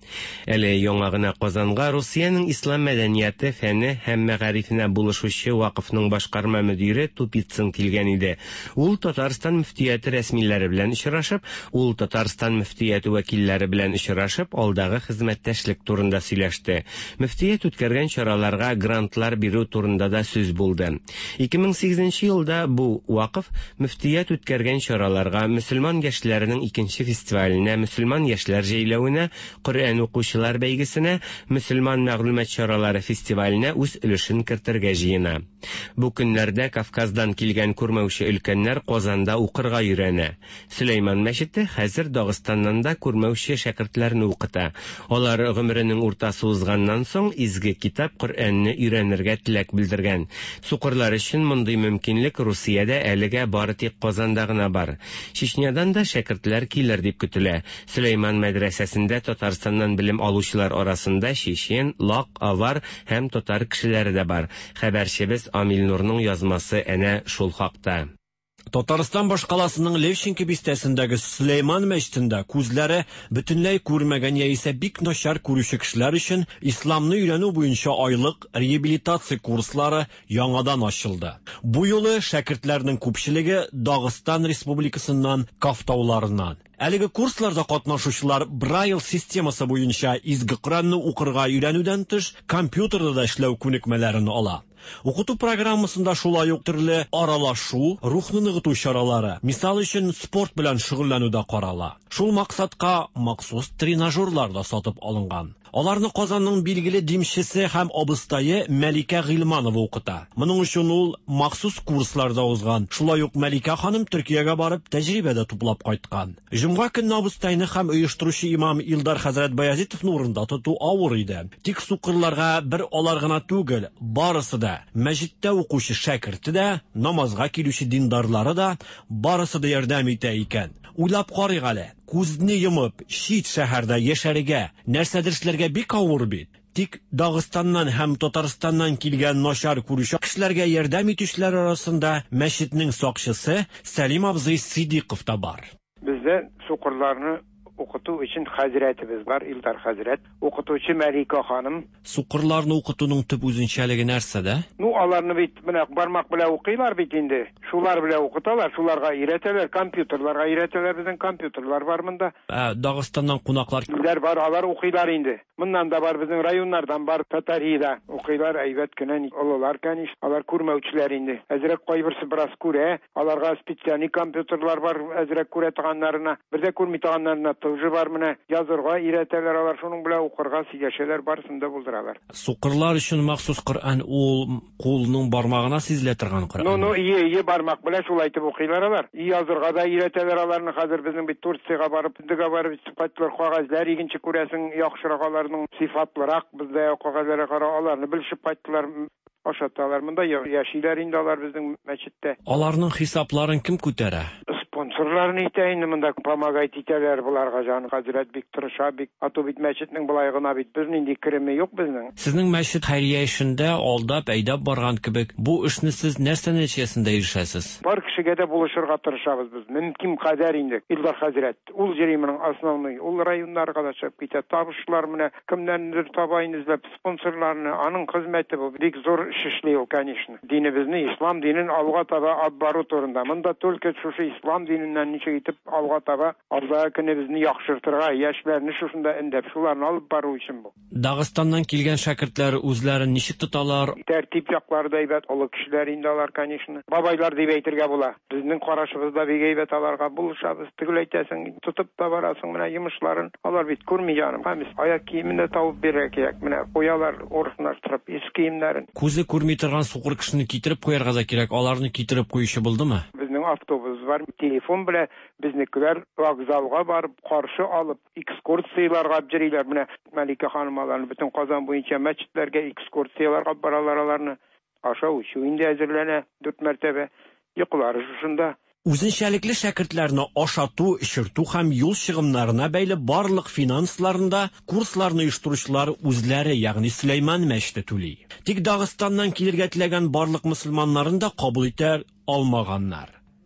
Әле яңа гына Казанга Русиянең ислам мәдәнияте, фәне һәм мәгарифенә булышучы вакыфның башкарма мөдире Тупицын килгән иде. Ул Татарстан мөфтияте рәсмиләре белән очрашып, ул Татарстан мөфтияте вәкилләре белән очрашып, алдагы хезмәттәшлек турында сөйләште. Мөфтият үткәргән чараларга грантлар бирү турында да сүз булды. ике мең сигезенче елда бу вакыф мөфтият үткәргән чараларга, мөселман яшьләренең икенче фестиваленә, мөселман яшьләр җәйләвенә, Коръән укучылар бәйгесенә, мөселман мәгълүмат чаралары фестиваленә үз өлешен кертергә җыена. Бу көннәрдә Кавказдан килгән күрмәүче өлкәннәр Казанда укырга йөрәнә. Сөләйман мәчете хәзер Дагыстаннан да күрмәүче шәкертләрне укыта. Алар гомеренең уртасы узганнан соң изге китап Коръәнне өйрәнергә теләк белдергән. Сукырлар өчен мондый мөмкинлек Русиядә әлегә бары тик Казанда гына бар. Чечнядан да шәкертләр килер дип көтелә. Сөләйман мәдрәсәсендә Татарстаннан белем алучылар арасында чечен, лак, авар һәм татар кешеләре дә бар. Хәбәрчебез Амил Нурның язмасы әнә шул хакта. Татарстан башкаласының Левченко бистәсендәге Сөләйман мәчетендә күзләре бөтенләй күрмәгән яисә бик начар күрүче кешеләр өчен исламны өйрәнү буенча айлык реабилитация курслары яңадан ачылды. Бу юлы шәкертләрнең күпчелеге Дагыстан Республикасыннан, Кафтауларыннан. Әлеге курсларда катнашучылар Брайл системасы буенча изге Коръәнне укырга өйрәнүдән тыш компьютерда да эшләү күнекмәләрен ала. Укыту программасында шулай ук төрле аралашу, рухны ныгыту чаралары, мисал өчен спорт белән шөгыльләнү дә карала. Шул максатка махсус тренажерлар да сатып алынган. Аларны Казанның билгеле димчесе һәм абыстайы Мәликә Гыйльманова укыта. Моның өчен ул махсус курсларда узган. Шулай ук Мәликә ханым Төркиягә барып тәҗрибәдә туплап кайткан. Җомга көнне абыстайны һәм оештыручы имам Илдар хәзрәт Баязитовны урында тоту авыр иде. Тик сукырларга бер алар гына түгел, барысы да, мәчеттә укучы шәкерте дә, намазга килүче диндарлары да, барысы да ярдәм итә икән. Уйлап карыйк әле. Күзне йомып, чит шәһәрдә яшәргә, нәрсәдер эшләргә бик авыр бит. Тик Дагыстаннан һәм Татарстаннан килгән начар күрүче кешеләргә ярдәм итүчеләр арасында мәчетнең сакчысы Сәлим абзый Сидиқов та бар. Бездә сукырларны укыту өчен хәзрәтебез бар, Илдар хәзрәт. Укытучы Мәликә ханым. Сукырларны укытуның төп үзенчәлеге нәрсәдә? Ну, аларны бит менә бармак белән укыйлар бит инде. Шулар белән укыталар, шуларга өйрәтәләр, компьютерларга өйрәтәләр, безнең компьютерлар бар монда. Ә, Дагыстаннан кунаклар киләр бар, алар укыйлар инде. Моннан да бар, безнең районнардан бар, Татарияда укыйлар, әйбәт кенә алалар каниш, алар күрмәүчеләр инде. Әзрәк кайберсе бераз күрә, аларга специаль компьютерлар бар, әзрәк күрә торганнарына, бердә күрми торганнарына тоже бар, менә язырга өйрәтәләр, алар шуның белән укырга сөйләшәләр, барсында булдыралар. Сукырлар өчен махсус Коръән ул кулның бармагына сизелә торган Коръән. Ну, ну, ие, ие бармак белән шул әйтеп укыйлар алар. Язырга да өйрәтәләр аларны, хәзер безнең бит Турцияга барып, дигә барып, сыйфатлар кагазлар, икенче күрәсең, яхшырак аларның сыйфатлырак, бездә кагазларга кара, аларны белешеп кайттылар. Ашаталар, монда яшиләр инде алар безнең мәчеттә. Аларның хисапларын кем күтәрә? Спонсорларны итә инде монда помогать итәләр буларга, җан хәзрәт бик тырыша, бик ату бит мәчетнең булай гына бит безнең инде кереме юк безнең. Сезнең мәчет хәйрия эшендә алдап, әйдәп барган кебек, бу эшне сез нәрсә нәтиҗәсендә ирешәсез? Бар кешегә дә булышырга тырышабыз без. Мөмкин кадәр инде. Илдар хәзрәт, ул җыримның основной, ул районнарга да чыгып китә, табышлар менә кемнәндер табайын эзләп, спонсорларны, аның хезмәте бу бик зур эш эшли ул, конечно. Динебезне, ислам динен алга таба алып бару турында. Монда только шушы ислам диненнән ничек итеп алга таба, алда көне безне яхшыртырга, яшьләрне шушында эндәп шуларны алып бару өчен бу. Дагыстаннан килгән шәкертләр үзләрен ничек тоталар? Тәртип яклары да әйбәт, олы кешеләр инде алар, конечно. Бабайлар дип әйтергә була. Безнең карашыбызда бик әйбәт аларга булышабыз. Төгел әйтәсең, тотып та барасың менә йомышларын. Алар бит күрми җаным. Һәм аяк киемен дә табып бирә кирәк. Менә куялар урыштырып ис киемнәрен. Күзе күрми торган сукыр кешене китереп куярга да кирәк. Аларны китереп куючы булдымы? Безнең автобус бар, телефон белән безнекеләр вокзалга барып, каршы алып, экскурсияларга җырлар. Менә Мәликә ханым аларны бөтен Казан буенча мәчетләргә экскурсияларга баралар, аларны ашау өчен инде әзерләнә дүрт мәртәбә. Йоклары шушында. Үзенчәлекле шәкертләрне ашату, эшертү һәм юл чыгымнарына бәйле барлык финансларында курсларны оештыручылар үзләре, ягъни Сөләйман мәчете түли. Тик Дагыстаннан килергә теләгән барлык мөселманнарын да кабул итә алмаганнар.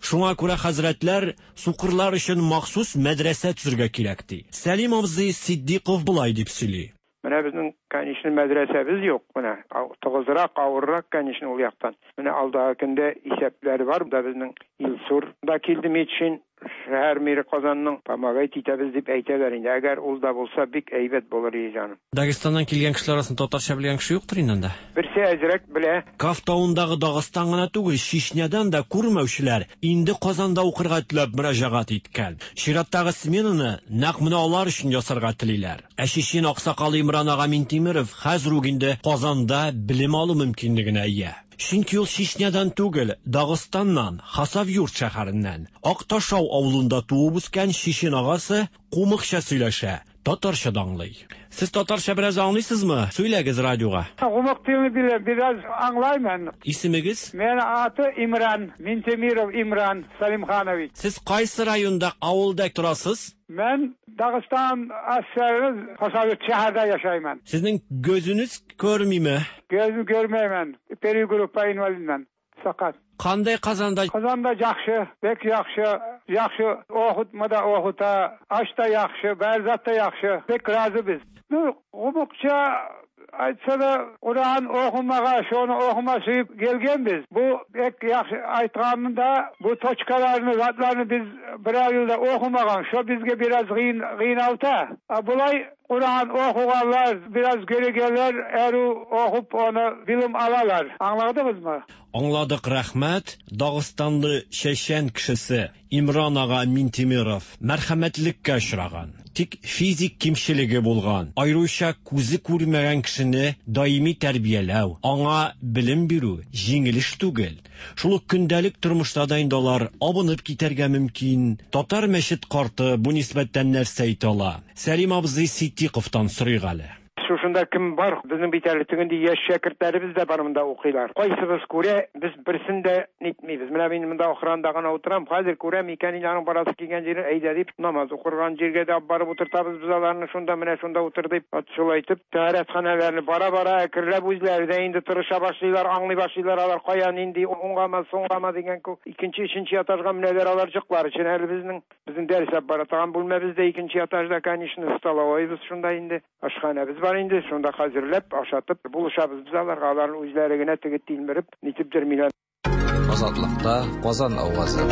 Шуңа күрә хәзрәтләр сукырлар өчен махсус мәдрәсә төзергә кирәк ди. Сәлим абзый Сиддиков булай дип сөйли. Менә безнең, конечно, мәдрәсәбез юк. Менә тыгызрак, авыррак, конечно, ул яктан. Менә алдагы көндә исәпләр бар. Да безнең Илсурда килде Митшин шәһәр мире Казанның помогать итәбез дип әйтәләр инде. Әгәр ул да булса, бик әйбәт булыр иде җаным. Дагестаннан килгән кешеләр арасында татарча белгән кеше юктыр инде анда. Берсе әзрәк белә. Кафтауындагы Дагыстан гына түгел, Чечнядан да күрмәүчеләр инде Казанда укырга теләп мөрәҗәгать иткән. Чираттагы сменаны нәкъ менә алар өчен ясарга телиләр. Ә Чечен аксакалы Имран ага Минтимиров хәзер үк инде Казанда белем алу мөмкинлегенә ия. Чөнки ул Чечнядан түгел, Дагыстаннан, Хасавюрт шәһәреннән, Акташау авылында туып үскән Чечен агасы кумыкча сөйләшә, татарча аңлый. Сез татарча бераз аңлыйсызмы? Сөйләгез радиога. Кумык телен беләм, бераз аңлаймын. Исемегез? Мен аты Имран, Минтимиров Имран Салимханович. Сез кайсы районда, авылда торасыз? Мен Дагыстан асәрез Хасавюрт шәһәрдә яшәймен. Сезнең gözünüz көрмиме? Gözüm görmeymen. Peri grupa invalidman. Sakat. Qanday Qazanda? Qazanda yaxşı, bek yaxşı, yaxşı oxutmada oxuta, aşda yaxşı, bərzatda yaxşı. Bek razı biz. Bu qumukça aytsa da Kur'an okumağa, şunu okuması gelgen biz. Bu bek yaxşı aytganında bu toçkalarını, zatlarını biz bir yılda okumağan. Şu bizge biraz gıyn, gıynalta. Bulay Kur'an okuganlar, biraz göregeler, eru okup onu bilim alalar. Anladınız mı? Аңладык, рәхмәт. Дагыстанлы Чечен кешесе Имран ага Минтимиров мәрхәмәтлеккә очраган. Тик физик кимчелеге булган. Айруча күзе күрмәгән кешене даими тәрбияләү, аңа белем бирү җиңел эш түгел. Шул ук көндәлек тормышта да инде алар абынып китәргә мөмкин. Татар мәчет карты бу нисбәттән нәрсә әйтә ала? Сәлим абзый Сиддиковтан сорыйк әле. Шушында кем бар? Безнең битәрлектегендә яшь шәкертләребез дә бар монда укыйлар. Кайсыбыз күрә, без берсен дә нитмибез. Менә мин монда охранда гына утырам, хәзер күрәм икән иланың барасы килгән җире әйдә дип, намаз укырган җиргә дә барып утыртабыз без аларны. Шунда менә шунда утыр дип, шулай итеп, тәрәтханәләрне бара-бара әкрәп үзләре дә инде тырыша башлыйлар, аңлый башлыйлар, алар каян инде уңгама, соңгама дигән күп. Икенче, өченче этажга менәләр алар җыклар өчен әле безнең безнең дәресләр бара торган бүлмәбездә икенче этажда, конечно, столовойбыз шунда инде, ашханәбез бар инде, шунда хәзерләп, ашатып, булышабыз без аларга, аларның үзләре генә тегеп тилмереп, нитеп дөрмиләр. Азатлыкта Казан авазы.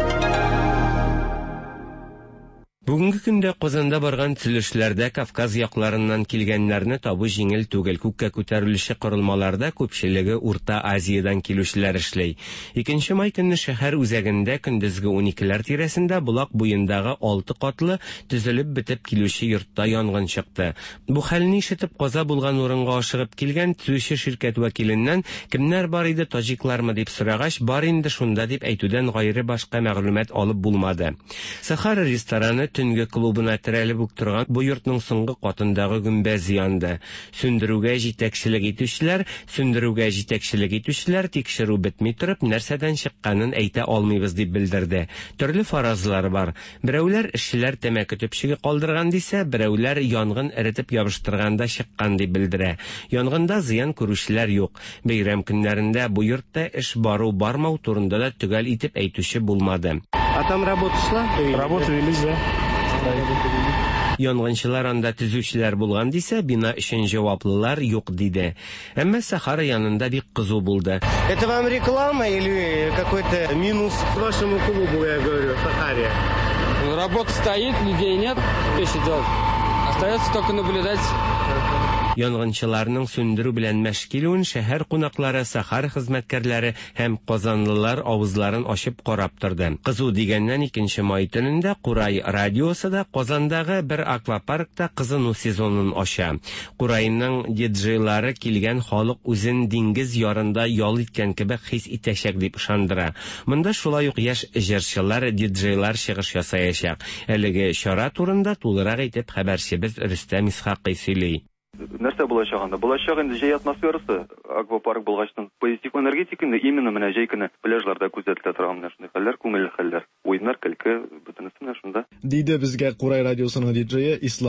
Бүгенге көндә Казанда барган төзелешләрдә Кавказ якларыннан килгәннәрне табу җиңел түгел. Күккә күтәрелүче корылмаларда күпчелеге Урта Азиядән килүчеләр эшләй. Икенче май көнне шәһәр үзәгендә көндезге уникеләр тирәсендә булак буендагы алты катлы төзелеп бетеп килүче йортта янгын чыкты. Бу хәлне ишетеп каза булган урынга ашыгып килгән төзүче ширкәт вәкиленнән кемнәр бар иде, таҗиклармы дип сорагач, бар инде шунда дип әйтүдән гайры башка мәгълүмат алып булмады. Сахара рестораны төнге клубына терәлеп үк торган бу йортның соңгы катындагы гүмбәз янды. Сүндерүгә җитәкчелек итүчеләр, сүндерүгә җитәкчелек итүчеләр тикшерү бетми торып, нәрсәдән чыкканын әйтә алмыйбыз дип белдерде. Төрле фаразлар бар. Берәүләр эшчеләр тәмәке төпчеге калдырган дисә, берәүләр янгын эретеп ябыштырганда чыккан дип белдерә. Янгында зыян күрүчеләр юк. Бәйрәм көннәрендә бу йортта эш бару бармау турында да төгәл итеп әйтүче булмады. А там работа шла? Работа велись, да. Янгынчылар анда төзүчеләр булган дисә, бина өчен җаваплылар юк диде. Әмма Сахара янында бик кызу булды. Это вам реклама или какой-то минус к вашему клубу, я говорю, Сахаре? Работа стоит, людей нет, что делать? Остается только наблюдать. Янгынчыларның сүндерү белән мәшкилүен шәһәр кунаклары, Сахар хезмәткәрләре һәм казанлылар авызларын ачып карап торды. Кызу дигәннән икенче май төнендә Курай радиосы да Казандагы бер аквапаркта кызыну сезонын ача. Курайның диджейлары килгән халык үзен диңгез ярында ял иткән кебек хис итәчәк дип ышандыра. Монда шулай ук яшь җырчылар, диджейлар чыгыш ясаячак. Әлеге чара турында тулырак әйтеп хәбәрчебез Рөстәм Исхакый сөйли. Нәрсә булачагында? Булачак инде җәй атмосферасы, аквапарк булгачтан позитив энергетиканы именно менә җәй көне пляжларда күзәтелә торган нәрсә хәлләр, күңелле хәлләр, уеннар, көлке, бөтенесе менә шунда. Диде безгә Курай радиосының диджее Ислам.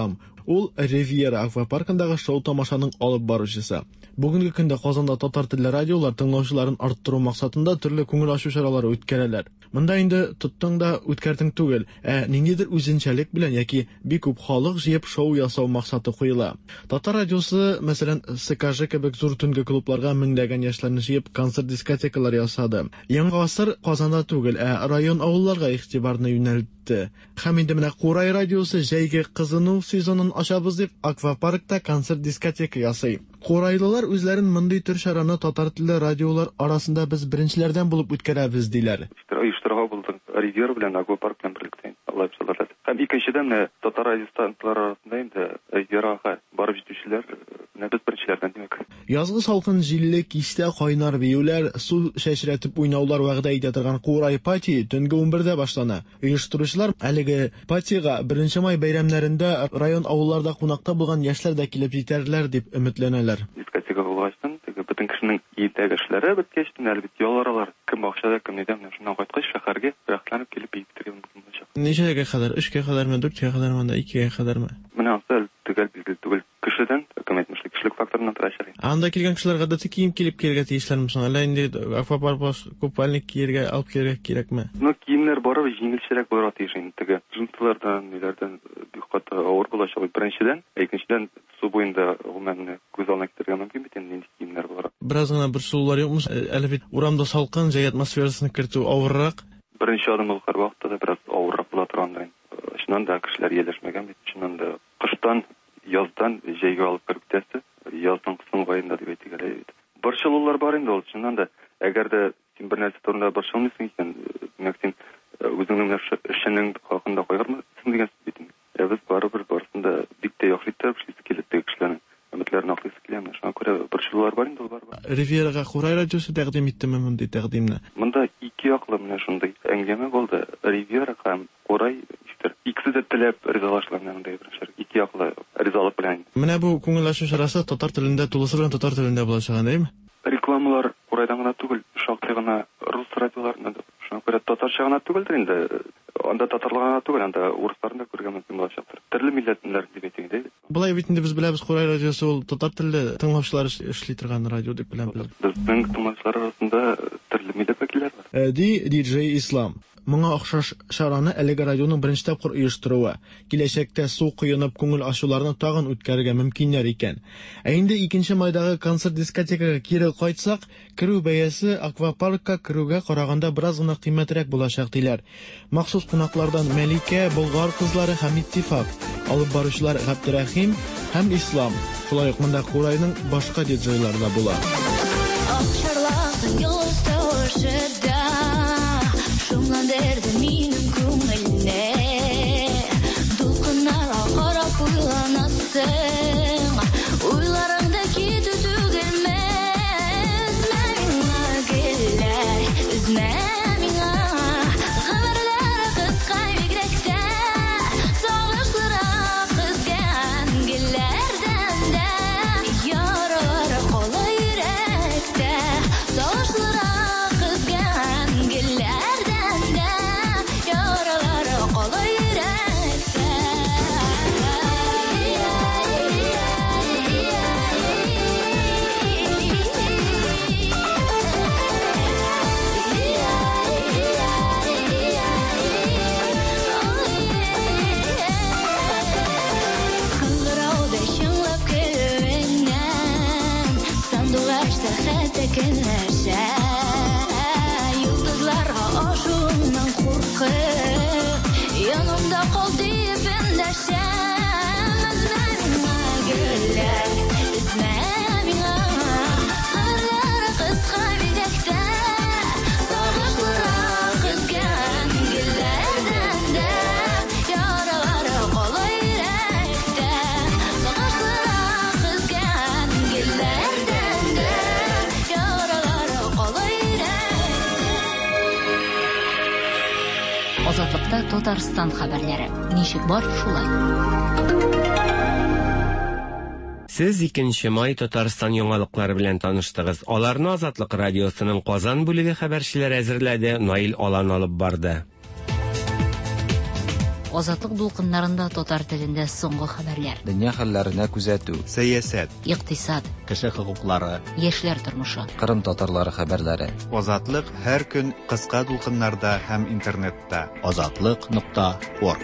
Ул Ривьера аквапаркындагы шоу-тамашаның алып баручысы. Бүгенге көндә Казанда татар телле радиолар тыңлаучыларын арттыру максатында төрле күңел ачу чаралары үткәрәләр. Монда инде тоттың да үткәртең түгел, ә ниндидер үзенчәлек белән яки бик күп халык җыеп шоу ясау максаты куела. Татар радиосы, мәсәлән, СКЖ кебек зур төнге клубларга меңләгән яшьләрне җыеп концерт-дискотекалар ясады. Яңа гасыр Казанда түгел, ә район авылларга игътибарны юнәлтте. Һәм инде менә Курай радиосы җәйге кызыну сезонын ачабыз дип аквапаркта концерт-дискотека ясый. Курайлылар үзләрен мондый төр чараны татар телле радиолар арасында без беренчеләрдән булып үткәрәбез диләр. Оештырга булдык. Ривьера белән аквапарк белән берлектә. Алла җәзалар. Һәм икенчедән татар радиостанциялары арасында инде Ривьерага барып җитүчеләр нәбез беренчеләрдән димәк. Язгы салкын җилле кичтә кайнар биюләр, су чәчрәтеп уйнаулар вәгъдә итә торган Курай пати төнге унбердә башлана. Оештыручылар әлеге патига беренче май бәйрәмнәрендә район авылларда кунакта булган яшьләр дә килеп җитәрләр дип өметләнәләр. Дискотека булгачтан, бөтен кешенең идәге эшләре беткәчтен әлбәттә яларалар. Кем акчада, кем нидән шуннан кайткач шәһәргә рәхләнеп килеп биектергә мөмкин булачак. Ничәгә кадәр? өчкә кадәрме, дүрткә кадәрме, анда икегә кадәрме? Менә ансел төгәл билгеле түгел. Кешедән, кем әйтмешли, кешелек факторынан тора шәри. Анда килгән кешеләр гадәти кием килеп килергә тиешләрме соң? Әллә инде аквапарк купальник киергә алып килергә кирәкме? Ну, киемнәр барып җиңелчәрәк булырга тиеш инде. Теге джинслардан, ниләрдән бик каты авыр булачак. Беренчедән, икенчедән су буенда гомумән күз алдына китергә мөмкин бит инде киемнәр буларак. Бераз гына бер сулар юкмы? Әле бит урамда салкын, җәй атмосферасын кертү авыррак. Беренче адым ул һәр вакытта да бераз авыррак була торгандай. Шуннан да кешеләр ияләшмәгән бит. Шуннан да кыштан, яздан җәйгә алып кереп китәсе, яздан кышын гайында дип әйтергә бит. Борчылулар бар инде ул. Шуннан да әгәр дә син бер нәрсә турында борчылмыйсың икән, димәк син үзеңнең эшенең хакында кайгырмыйсың дигән бит. Ә без барыбер барысында бик тә яхшы итеп эшлисе килә теге кешеләрнең. Өметләрне аклыйсы килә. Шуңа күрә борчылулар бар инде ул бар. Ривьерага Курай радиосы тәкъдим иттеме мондый тәкъдимне? Монда ике яклы менә шундый әңгәмә булды. Ривьера һәм Курай икесе дә теләп ризалашларны монда әйберләр. Ике яклы ризалык белән. Менә бу күңел ачу чарасы татар телендә, тулысы белән татар телендә булачак, әйеме? Рекламалар Курайдан гына түгел, шактый гына рус радиоларында да. Шуңа күрә татарча гына түгелдер инде. Анда татарларга түгел, анда урысларны да күргән мөмкин булачактыр. Төрле милләтләр дип әйтәйдә. Булай бит инде без беләбез, Курай радиосы ул татар телле тыңлаучылар эшли торган радио дип беләбез. Безнең тыңлаучылар арасында төрле милләт вәкилләре бар. Ди диджей Ислам. Моңа охшаш чараны әлеге радионың беренче тапкыр оештыруы, киләчәктә су коенып күңел ачуларны тагын үткәрергә мөмкиннәр икән. Ә инде икенче майдагы концерт-дискотекага кире кайтсак, керү бәясе аквапаркка керүгә караганда бераз гына кыйммәтрәк булачак диләр. Махсус кунаклардан Мәликә, Болгар кызлары һәм Иттифак, алып баручылар Габдрахим һәм Ислам. Шулай ук монда Курайның башка диджейлары да була. Шумландырды минем күңелне, дулкыннарга карап уйланасың, уйларыңда китү түгелме, үзмә гөлләр, үзмә миңа, гомерләр кыска бигрәктә, сагышлырак кызган гөлләрдән дә, ярар кала йөрәктә, сагышлырак кызган гөлләр. Йолдызларга ашуыңнан куркып, янымда кал дип эндәшәм, үзмә гөлләр, үзмә миңа, гомерләр кыска бигрәктә, сагышлырак кызган гөлләрдән дә, яралары кала йөрәктә, сагышлырак кызган гөлләрдән дә. Азатлыкта Татарстан хәбәрләре. Ничек бар шулай? Сез икенче май Татарстан яңалыклары белән таныштыгыз. Аларны Азатлык радиосының Казан бүлеге хәбәрчеләре әзерләде, Наил Алан алып барды. Азатлык дулкыннарында татар телендә соңгы хәбәрләр. Дөнья хәлләренә күзәтү, сәясәт, Иктисад, кеше хокуклары, яшьләр тормышы. Кырым татарлары хәбәрләре. Азатлык һәр көн кыска дулкыннарда һәм интернетта. азатлык нокта орг.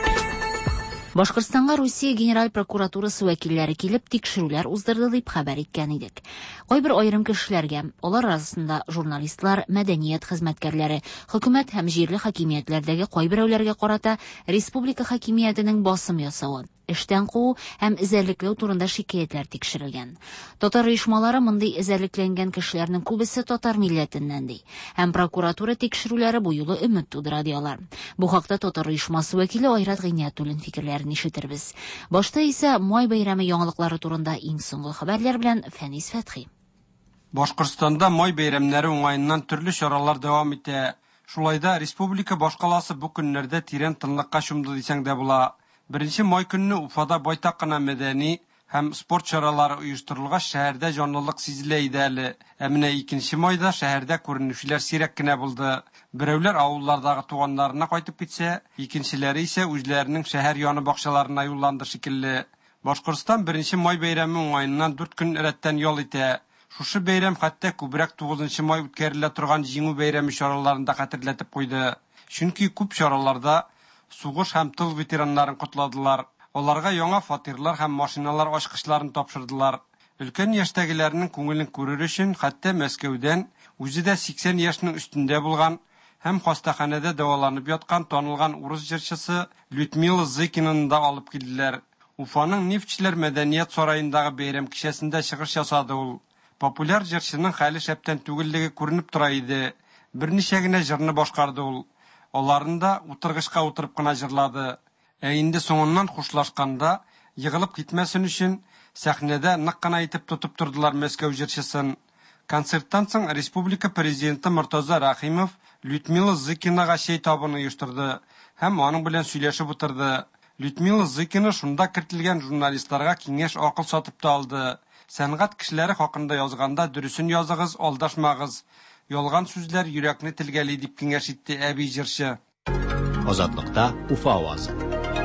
Башкортстанга Русия Генераль прокуратурасы вәкилләре килеп тикшерүләр уздырды дип хәбәр иткән идек. Кайбер аерым кешеләргә, алар арасында журналистлар, мәдәният хезмәткәрләре, хөкүмәт һәм җирле хакимиятләрдәге кайберәүләргә карата республика хакимиятенең басым ясавы, эштән куу һәм эзәрлекләү турында шикаятьләр тикшерелгән. Татар оешмалары мондый эзәрлекләнгән кешеләрнең күбесе татар милләтеннән ди, һәм прокуратура тикшерүләре бу юлы өмет тудыра диялар. Бу хакта Татар оешмасы вәкиле Айрат Гыйниятуллин фикерләрен ишетербез. Башта исә май бәйрәме яңалыклары турында иң соңгы хәбәрләр белән Фәнис Фәтхи. Башкортстанда май бәйрәмнәре уңаеннан төрле чаралар дәвам итә. Шулайда республика башкаласы бу көннәрдә тирән тынлыкка чумды дисәң дә була. Беренче май көнне Уфада байтак кына мәдәни һәм спорт чаралары оештырылгач, шәһәрдә җанлылык сизелә иде әле. Ә менә икенче майда шәһәрдә күренүчеләр сирәк кенә булды. Берәүләр авыллардагы туганнарына кайтып китсә, икенчеләре исә үзләренең шәһәр яны бакчаларына юлланды шикелле. Башкортстан беренче май бәйрәме уңаеннан дүрт көн рәттән ял итә. Шушы бәйрәм хәтта күбрәк тугызынчы май үткәрелә торган җиңү бәйрәме чараларында хәтерләтеп куйды. Чөнки күп чараларда сугыш һәм тыл ветераннарын кутладылар. Аларга яңа фатирлар һәм машиналар ачкычларын тапшырдылар. Өлкән яшьтәгеләрнең күңелен күрер өчен хәтта Мәскәүдән үзе дә сиксән яшьнең өстендә булган һәм хастаханәдә дәваланып яткан танылган урыс җырчысы Людмила Зыкинаны да алып килделәр. Уфаның Нефтчеләр мәдәният сараендагы бәйрәм кичәсендә чыгыш ясады ул. Популяр җырчының хәле шәптән түгеллеге күренеп тора иде. Берничә генә җырны башкарды ул. Аларында утыргычка утырып кына җырлады. Ә инде соңыннан хушлашканда, егылып китмәсен өчен сәхнәдә нык кына итеп тотып тордылар Мәскәү җырчысын. Концерттан соң республика президенты Муртаза Рахимов Людмила Зыкинага чәй табыны оештырды һәм аның белән сөйләшеп утырды. Людмила Зыкина шунда кертелгән журналистларга киңәш акыл сатып та алды. Сәнгать кешеләре хакында язганда дөресен языгыз, алдашмагыз. Ялган сүзләр йөрәкне телгәли дип киңәш итте әби җырчы. Азатлыкта Уфа авазы.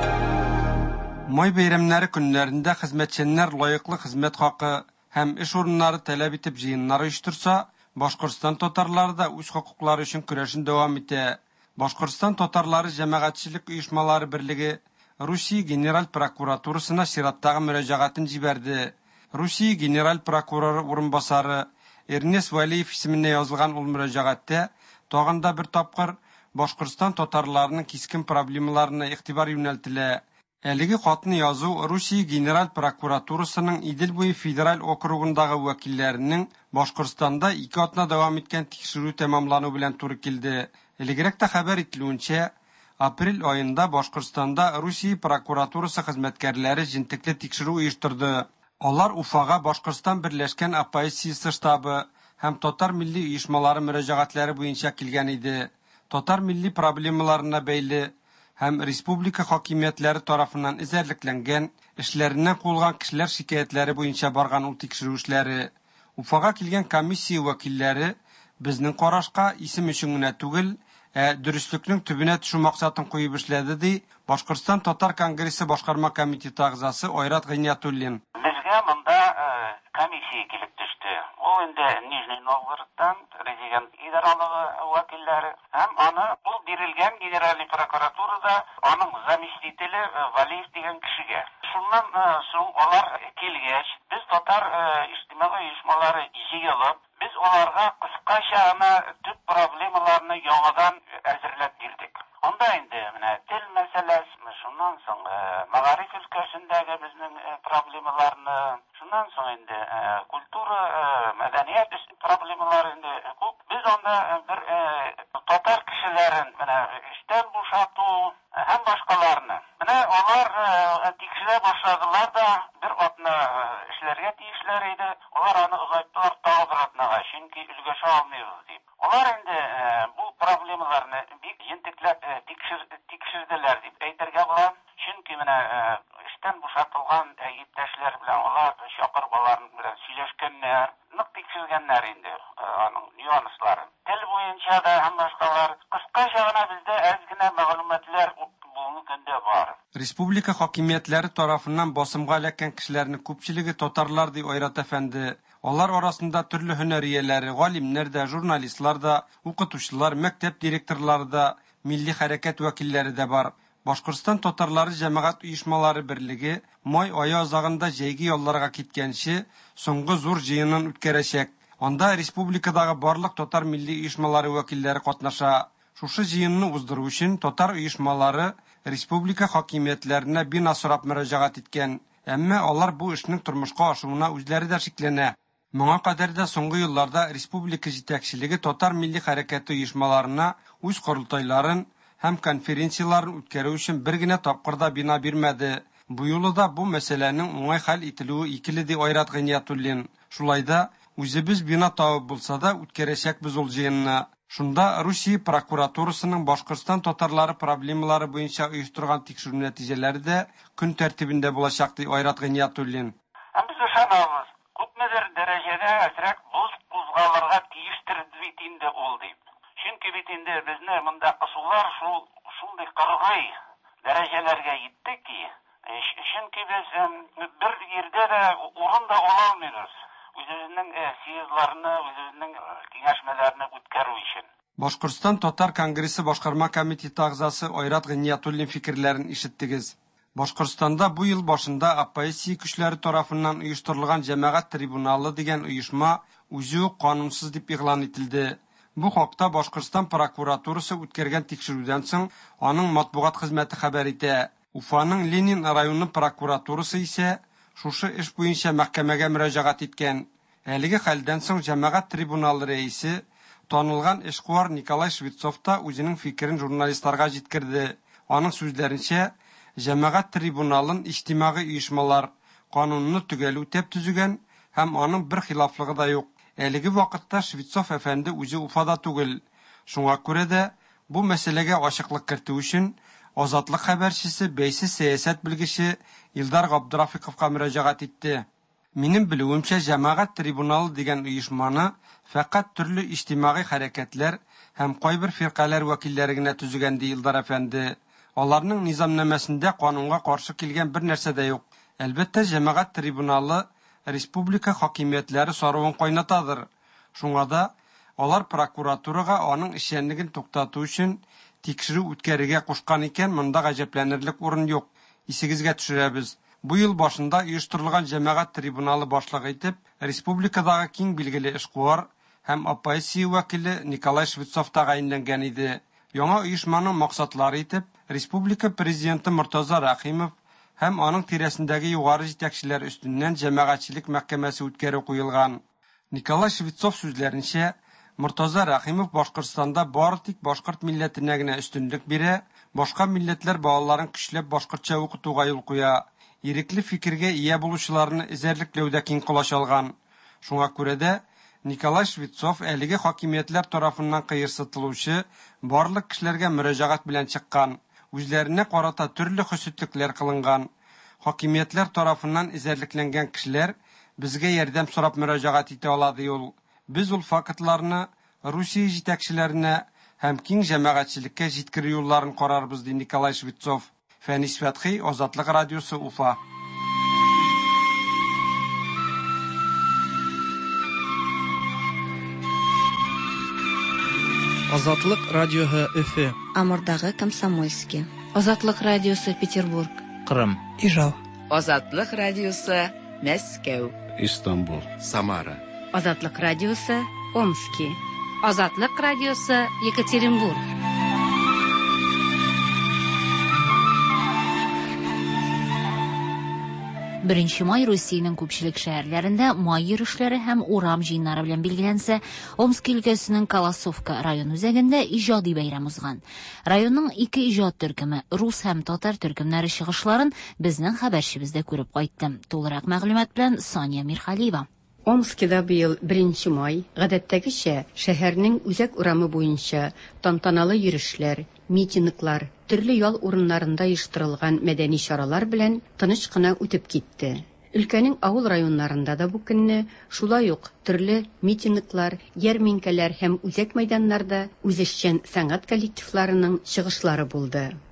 Май бәйрәмнәре көннәрендә хезмәтчәннәр лаеклы хезмәт хакы һәм эш урыннары таләп итеп җыеннар оештырса, Башкортстан татарлары да үз хокуклары өчен көрәшен дәвам итә. Башкортстан татарлары җәмәгатьчелек оешмалары берлеге Русия Генераль прокуратурасына чираттагы мөрәҗәгатен җибәрде. Русия Генераль прокуроры урынбасары Эрнест Валиев исеменә язылган ул мөрәҗәгатьтә тагын да бер тапкыр Башкортстан татарларының кискен проблемаларына игътибар юнәлтелә. Әлеге хатны язу Русия Генераль прокуратурасының Идел буе федераль округындагы вәкилләренең Башкортстанда ике атна дәвам иткән тикшерү тәмамлану белән туры килде. Элегрәк тә хәбәр ителүенчә, апрель аенда Башкортстанда Русия прокуратурасы хезмәткәрләре җентекле тикшерү оештырды. Алар Уфага Башкортстан берләшкән оппозициясе штабы һәм татар милли оешмалары мөрәҗәгатьләре буенча килгән иде. Татар милли проблемаларына бәйле һәм республика хакимиятләре тарафыннан эзәрлекләнгән, эшләреннән куылган кешеләр шикаятьләре буенча барган ул тикшерү эшләре. Уфага килгән комиссия вәкилләре безнең карашка исем өчен генә түгел, ә дөреслекнең төбенә төшү максатын куеп эшләде ди Башкортстан Татар конгрессы башкарма комитеты агзасы Айрат Гыйниятуллин. Безгә монда комиссия килеп төште. Ул инде Нижний Новгородтан резидент идаралыгы вәкилләре һәм аны ул бирелгән генеральный прокуратурада аның заместителе Валиев дигән кешегә. Шуннан соң алар килгәч, без татар иҗтимагый оешмалары җыелып, без аларга кыскача гына төп проблемаларны яңадан әзерләп бирдек. Анда инде менә тел мәсьәләсе, шуннан соң мәгариф өлкәсендәге безнең проблемаларны, шуннан соң инде культура, мәдәният проблемалары инде күп. Без анда бер татар кешеләрен менә эштән бушату һәм башкаларны. Менә алар тикшерә башладылар да, бер атна эшләргә тиешләр иде. Алар аны озайттылар тагы бер атнага, чөнки өлгәшә алмыйбыз дип. Алар инде бу проблемаларны бик җентекләп тикшерделәр дип әйтергә була. Чөнки менә эштән бушатылган иптәшләр белән алар чакырбалар белән сөйләшкәннәр, нык тикшергәннәр инде аның нюансларын. Тел буенча да һәм башкалар. Кыскача гына бездә әз генә мәгълүматлар бүгенге yönünde var. Республика хакимиятләре тарафыннан басымга эләккән кешеләрнең күпчелеге татарлар ди Айрат әфәнде. Алар арасында төрле һөнәр ияләре, галимнәр дә, журналистлар да, укытучылар, мәктәп директорлары да, милли хәрәкәт вәкилләре дә бар. Башкортстан татарлары җәмәгать оешмалары берлеге май ае азагында җәйге ялларга киткәнче соңгы зур җыенын үткәрәчәк. Анда республикадагы барлык татар милли оешмалары вәкилләре катнаша. Шушы җыенны уздыру өчен татар оешмалары республика хакимиятләренә бина сорап мөрәҗәгать иткән. Әмма алар бу эшнең тормышка ашуына үзләре дә шикләнә. Моңа кадәр дә соңгы елларда республика җитәкчелеге татар милли хәрәкәте оешмаларына үз корылтайларын һәм конференцияларын үткәрү өчен бер генә тапкырда бина бирмәде. Бу юлы да бу мәсьәләнең уңай хәл ителүе икеле ди Айрат Гыниятуллин. Шулай да үзебез бина табып булса да үткәрәчәкбез ул җыенны. Шунда Русия прокуратурасының Башкортстан татарлары проблемалары буенча оештырган тикшерү нәтиҗәләре дә көн тәртибендә булачак ди Айрат Гыниятуллин. Без ышанабыз, күпмедер дәрәҗәдә әзрәк буз кузгалырга тиештер бит инде ул дип. Чөнки бит инде безне монда кысулар шул шундый кыргый дәрәҗәләргә җитте ки, чөнки без бер җирдә дә урын да ала алмыйбыз. Үзебезнең съездларны, үзебезнең киңәшмәләрне үткәрү өчен. Башкортстан Татар Конгрессы башкарма комитеты агзасы Айрат Гыниятуллин фикерләрен ишеттегез. Башкортстанда бу ел башында оппозиция көчләре тарафыннан оештырылган җәмәгать трибуналы дигән оешма үзе канунсыз дип игълан ителде. Бу хакта Башкортстан прокуратурасы үткәргән тикшерүдән соң аның матбугат хезмәте хәбәр итә. Уфаның Ленин районы прокуратурасы исә шушы эш буенча мәхкәмәгә мөрәҗәгать иткән. Әлеге хәлдән соң җәмәгать трибуналы рәисе танылган эшкуар Николай Швецов та үзенең фикерен журналистларга җиткерде. Аның сүзләренчә, җәмәгать трибуналын иҗтимагый оешмалар канунны төгәл үтәп төзегән һәм аның бер хилафлыгы да юк. Әлеге вакытта Швецов әфәнде үзе Уфада түгел. Шуңа күрә дә бу мәсьәләгә ачыклык кертү өчен Азатлык хәбәрчесе бәйсез сәясәт белгече Илдар Габдрафиковка мөрәҗәгать итте. Минем белүемчә, җәмәгать трибуналы дигән оешманы фақат төрле иҗтимагый хәрәкәтләр һәм кайбер фиркалар вәкилләре генә төзегән ди Илдар әфәнде. Аларның низамнамәсендә канунга каршы килгән бер нәрсә дә юк. Әлбәттә, җәмәгать трибуналы республика хакимиятләре саруын кайнатадыр. Шуңа да алар прокуратурага аның эшчәнлеген туктату өчен тикшерү үткәрергә кушкан икән, монда гаҗәпләнерлек урын юк. Исегезгә төшерәбез. Бу ел башында оештырылган җәмәгать трибуналы башлыгы итеп республикадагы киң билгеле эшкуар һәм оппозиция вәкиле Николай Швецов тәгаенләнгән иде. Яңа оешманың максатлары итеп республика президенты Муртаза Рахимов һәм аның тирәсендәге югары җитәкчеләр өстеннән җәмәгатьчелек мәхкәмәсе үткәрү куелган. Николай Швецов сүзләренчә, Муртаза Рахимов Башкортстанда бары тик башкорт милләтенә генә өстенлек бирә, башка милләтләр балаларын көчләп башкортча укытуга юл куя. Ирекле фикергә ия булучыларны эзәрлекләүдә киң колач алган. Шуңа күрә дә Николай Швецов әлеге хакимиятләр тарафыннан кыерсытылучы барлык кешеләргә мөрәҗәгать белән чыккан. Үзләренә карата төрле хөсетлекләр кылынган. Хакимиятләр тарафыннан эзәрлекләнгән кешеләр безгә ярдәм сорап мөрәҗәгать итә ала ди ул. Biz ул фактларны Русия җитәкчеләренә һәм киң җәмәгатьчелеккә җиткерү юлларын карарбыз ди Николай Швецов. Фәнис Фәтхи, Азатлык радиосы, Уфа. Азатлык радиоһы Өфе. Амурдагы Комсомольский. Азатлык радиосы Петербург. Кырым. Ижау. Азатлык радиосы Мәскәү. Истанбул. Самара. Азатлык радиосы Омский. Азатлык радиосы Екатеринбург. Беренче май Русиянең күпчелек шәһәрләрендә май йөрүшләре һәм урам җыеннары белән билгеләнсә, Омск өлкәсенең Колосовка район үзәгендә иҗади бәйрәм узган. Районның ике иҗат төркеме, рус һәм татар төркемнәре чыгышларын безнең хәбәрчебездә күреп кайтты. Тулырак мәгълүмат белән Соня Мирхалиева. Омскида быел беренче май, гадәттәгечә, шәһәрнең үзәк урамы буенча тантаналы йөрүшләр, митинглар, төрле ял урыннарында оештырылган мәдәни чаралар белән тыныч кына үтеп китте. Өлкәнең авыл районнарында да бу көнне шулай ук төрле митинглар, ярминкәләр һәм үзәк мәйданнарда үзешчән сәнгать коллективларының чыгышлары булды.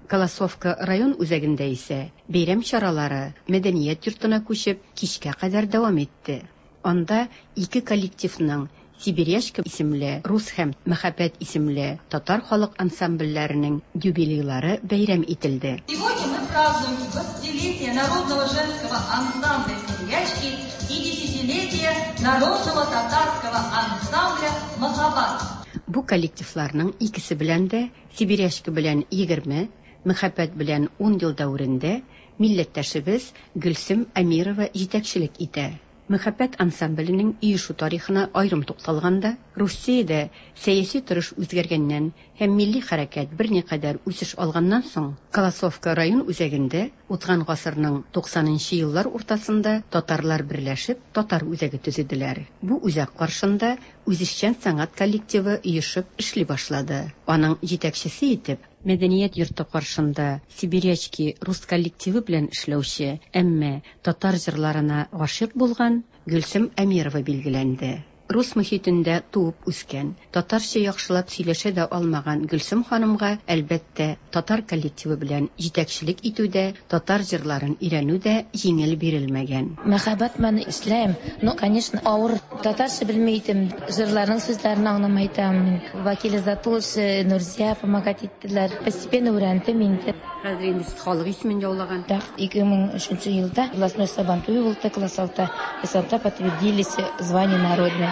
Колосовка район үзәгендә исә бәйрәм чаралары мәдәният йортына күчеп кичкә кадәр дәвам итте. Анда ике коллективның Сибиряшка исемле, Рус һәм Мәхәббәт исемле татар халык ансамбльләренең юбилейлары бәйрәм ителде. Сегодня мы празднуем двадцатилетие народного женского ансамбля «Сибирячки» и десятилетие народного татарского ансамбля «Махаббат». Бу коллективларның икесе белән дә Сибиряшка белән егерме, Мәхәббәт белән ун ел дәверендә милләттәшебез Гөлсем Әмирова җитәкчелек итә. Мәхәббәт ансамбленең июшу тарихына айрым тукталганда, Русиядә сәяси торыш үзгәргәннән һәм милли хәрәкәт берникадәр үсеш алганнан соң, Колосовка район үзәгендә узган гасырның туксанынчы еллар уртасында татарлар берләшеп татар үзәге төзеделәр. Бу үзәк каршында үзешчән сәнгать коллективы оешып эшли башлады. Аның җитәкчесе итеп Мәдәният йорты каршында Сибирячки рус коллективы белән эшләүче, әмма татар җырларына гашыйк булган Гөлсем Әмирова билгеләнде. Рус мөхитендә туып үскән, татарча яхшылап сөйләшә дә алмаган Гөлсем ханымга әлбәттә татар коллективы белән җитәкчелек итүдә, татар җырларын өйрәнүдә җиңел бирелмәгән. Мәхәббәт мен эшләм. Ну, конечно, авыр татарча белмәйтем, җырларның сүзләрен аңламайтам. Вакил Затуш, Нурзия помогать иттеләр. Постепенно өйрәндем инде. Хәзер инде халык исемен яулаган. ике мең өченче елда областной сабантуй булды класс алты. Класс алты подтвердились звание народное.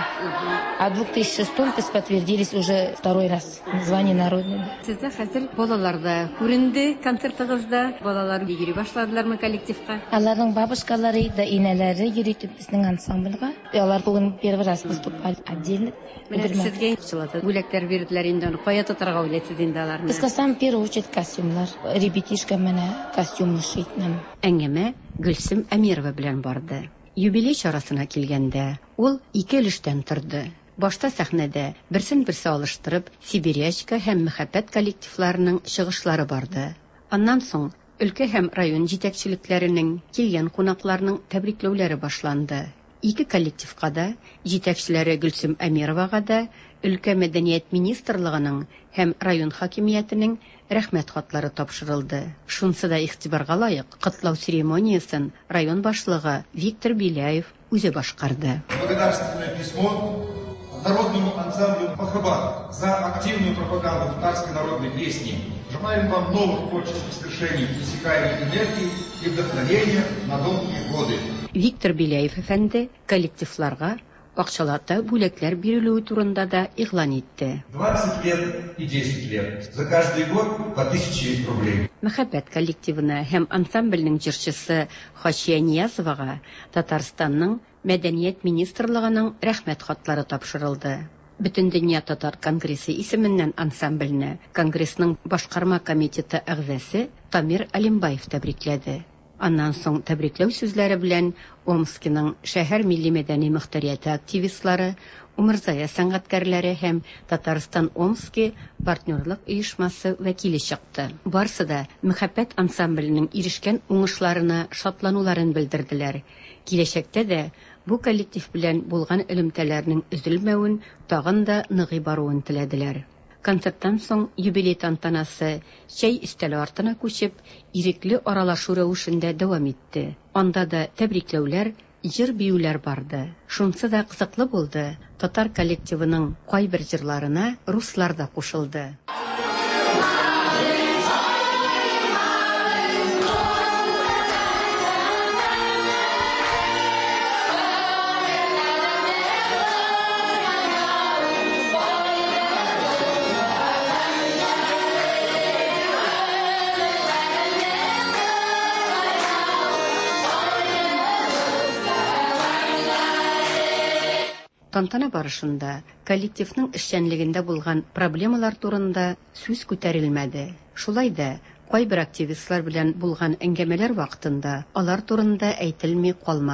А в две тысячи шестом подтвердились уже второй раз звание народное. Сездә хәзер балаларда күренде концертыгызда, балалар йөри башладылармы коллективка? Аларның бабушкалары да инәләре йөри безнең ансамбльгә. Алар бүген первый раз выступали отдельно. Сезгә чылады. Бүләкләр бирделәр инде, кая тотарга уйлыйсыз инде аларны? Безгә сам первый очередь костюмнар. Ребятишка менә костюм шить нам. Әңгәмә Гөлсем Әмирова белән барды. Юбилей чарасына килгәндә ул ике өлештән торды. Башта сәхнәдә берсен-берсе алыштырып Сибирячка һәм Мәхәббәт коллективларының чыгышлары барды. Аннан соң өлкә һәм район җитәкчелекләренең, килгән кунакларның тәбрикләүләре башланды. Ике коллективка да, җитәкчеләре Гөлсем Әмировага да, өлкә мәдәният министрлыгының һәм район хакимиятенең рәхмәт хатлары тапшырылды. Шунсы да игътибарга лаек, котлау церемониясын район башлыгы Виктор Беляев үзе башкарды. Благодарственное письмо народному ансамблю «Махаббат» за активную пропаганду татарской народной песни. Желаем вам новых творческих свершений, иссякаемой энергии и вдохновения на долгие годы. Виктор Беляев әфәнде коллективларга акчалата бүләкләр бирелүе турында да игълан итте. двадцать лет и десять лет. За каждый год по тысяче рублей. Мәхәббәт коллективына һәм ансамбльнең җырчысы Хашия Ниязовага Татарстанның Мәдәният министрлыгының рәхмәт хатлары тапшырылды. Бөтендөнья татар конгрессы исеменнән ансамбльне конгрессның башкарма комитеты әгъзасы Тамир Алимбаев тәбрикләде. Аннан соң тәбрикләү сүзләре белән Омскиның шәһәр милли мәдәни мөхтәрияте активистлары, Умырзая сәнгатькәрләре һәм Татарстан Омски партнерлык оешмасы вәкиле чыкты. Барсы да Мәхәббәт ансамбленең ирешкән уңышларына шатлануларын белдерделәр. Киләчәктә дә бу коллектив белән булган элемтәләрнең өзелмәвен, тагын да ныгый баруын теләделәр. Концерттан соң юбилей тантанасы чәй өстәле артына күчеп, ирекле аралашу рәвешендә дәвам итте. Анда да тәбрикләүләр, җыр-биюләр барды. Шунсы да кызыклы булды. Татар коллективының кайбер җырларына руслар да кушылды. Тантана барышында коллективның эшчәнлегендә булган проблемалар турында сүз күтәрелмәде. Шулай да кайбер активистлар белән булган әңгәмәләр вакытында алар турында әйтелми калмады.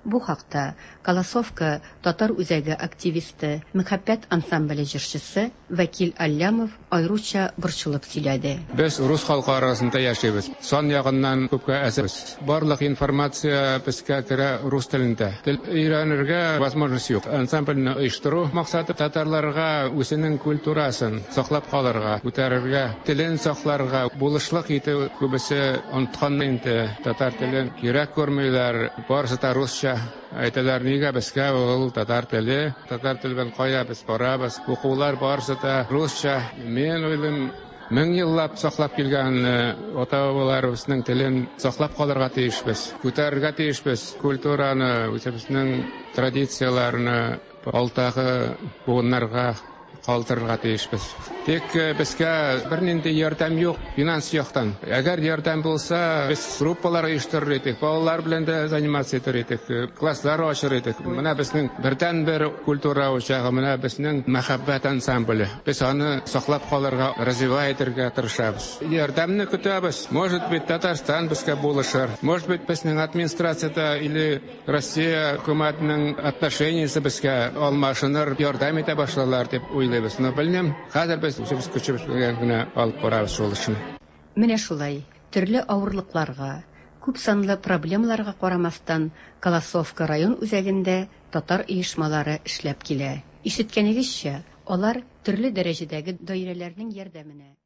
Бу хакта Колосовка татар үзәге активисты, Мөхәббәт ансамбле җырчысы Вәкил Аллямов айруча борчылып сөйләде. Без рус халкы арасында яшибез. Сан ягыннан күпкә әзербез. Барлык информация безгә керә рус телендә. Тел өйрәнергә возможность юк. Ансамбльне оештыру максаты татарларга үзенең культурасын саклап калырга, күтәрергә, телен сакларга, булышлык итү күбесе оныткан инде. Татар телен кирәк күрмиләр, барысы да русча. Әйтәләр, нигә безгә ул татар теле, татар телен кая без барабыз, укулар барысы да русча. Мен уйлыйм, мең еллап саклап килгән ата-бабаларыбызның телен саклап калырга тиешбез, күтәрергә тиешбез, культураны, үзебезнең традицияларны алтагы буыннарга калтырырга тиешбез. Тик безгә бернинди ярдәм юк финанс яктан. Әгәр ярдәм булса, без группалар оештырыр идек, балалар белән дә занимация итер идек, класслар ачыр идек. Менә безнең бердән бер культура учагы, менә безнең мәхәббәт ансамбле. Без аны саклап калырга, развивать итәргә тырышабыз. Ярдәмне көтәбез. Может быть, Татарстан безгә булышыр. Может быть, безнең администрацияда или Россия хөкүмәтенең отношениясе безгә алмашыныр, ярдәм итә башлалар дип уйлыйбыз. Но белмим, хәзер без үзебез көчебез белән генә алып барабыз шул эшне. Менә шулай, төрле авырлыкларга, күп санлы проблемаларга карамастан, Колосовка район үзәгендә татар оешмалары эшләп килә. Ишеткәнегезчә, алар төрле дәрәҗәдәге даирәләрнең ярдәменә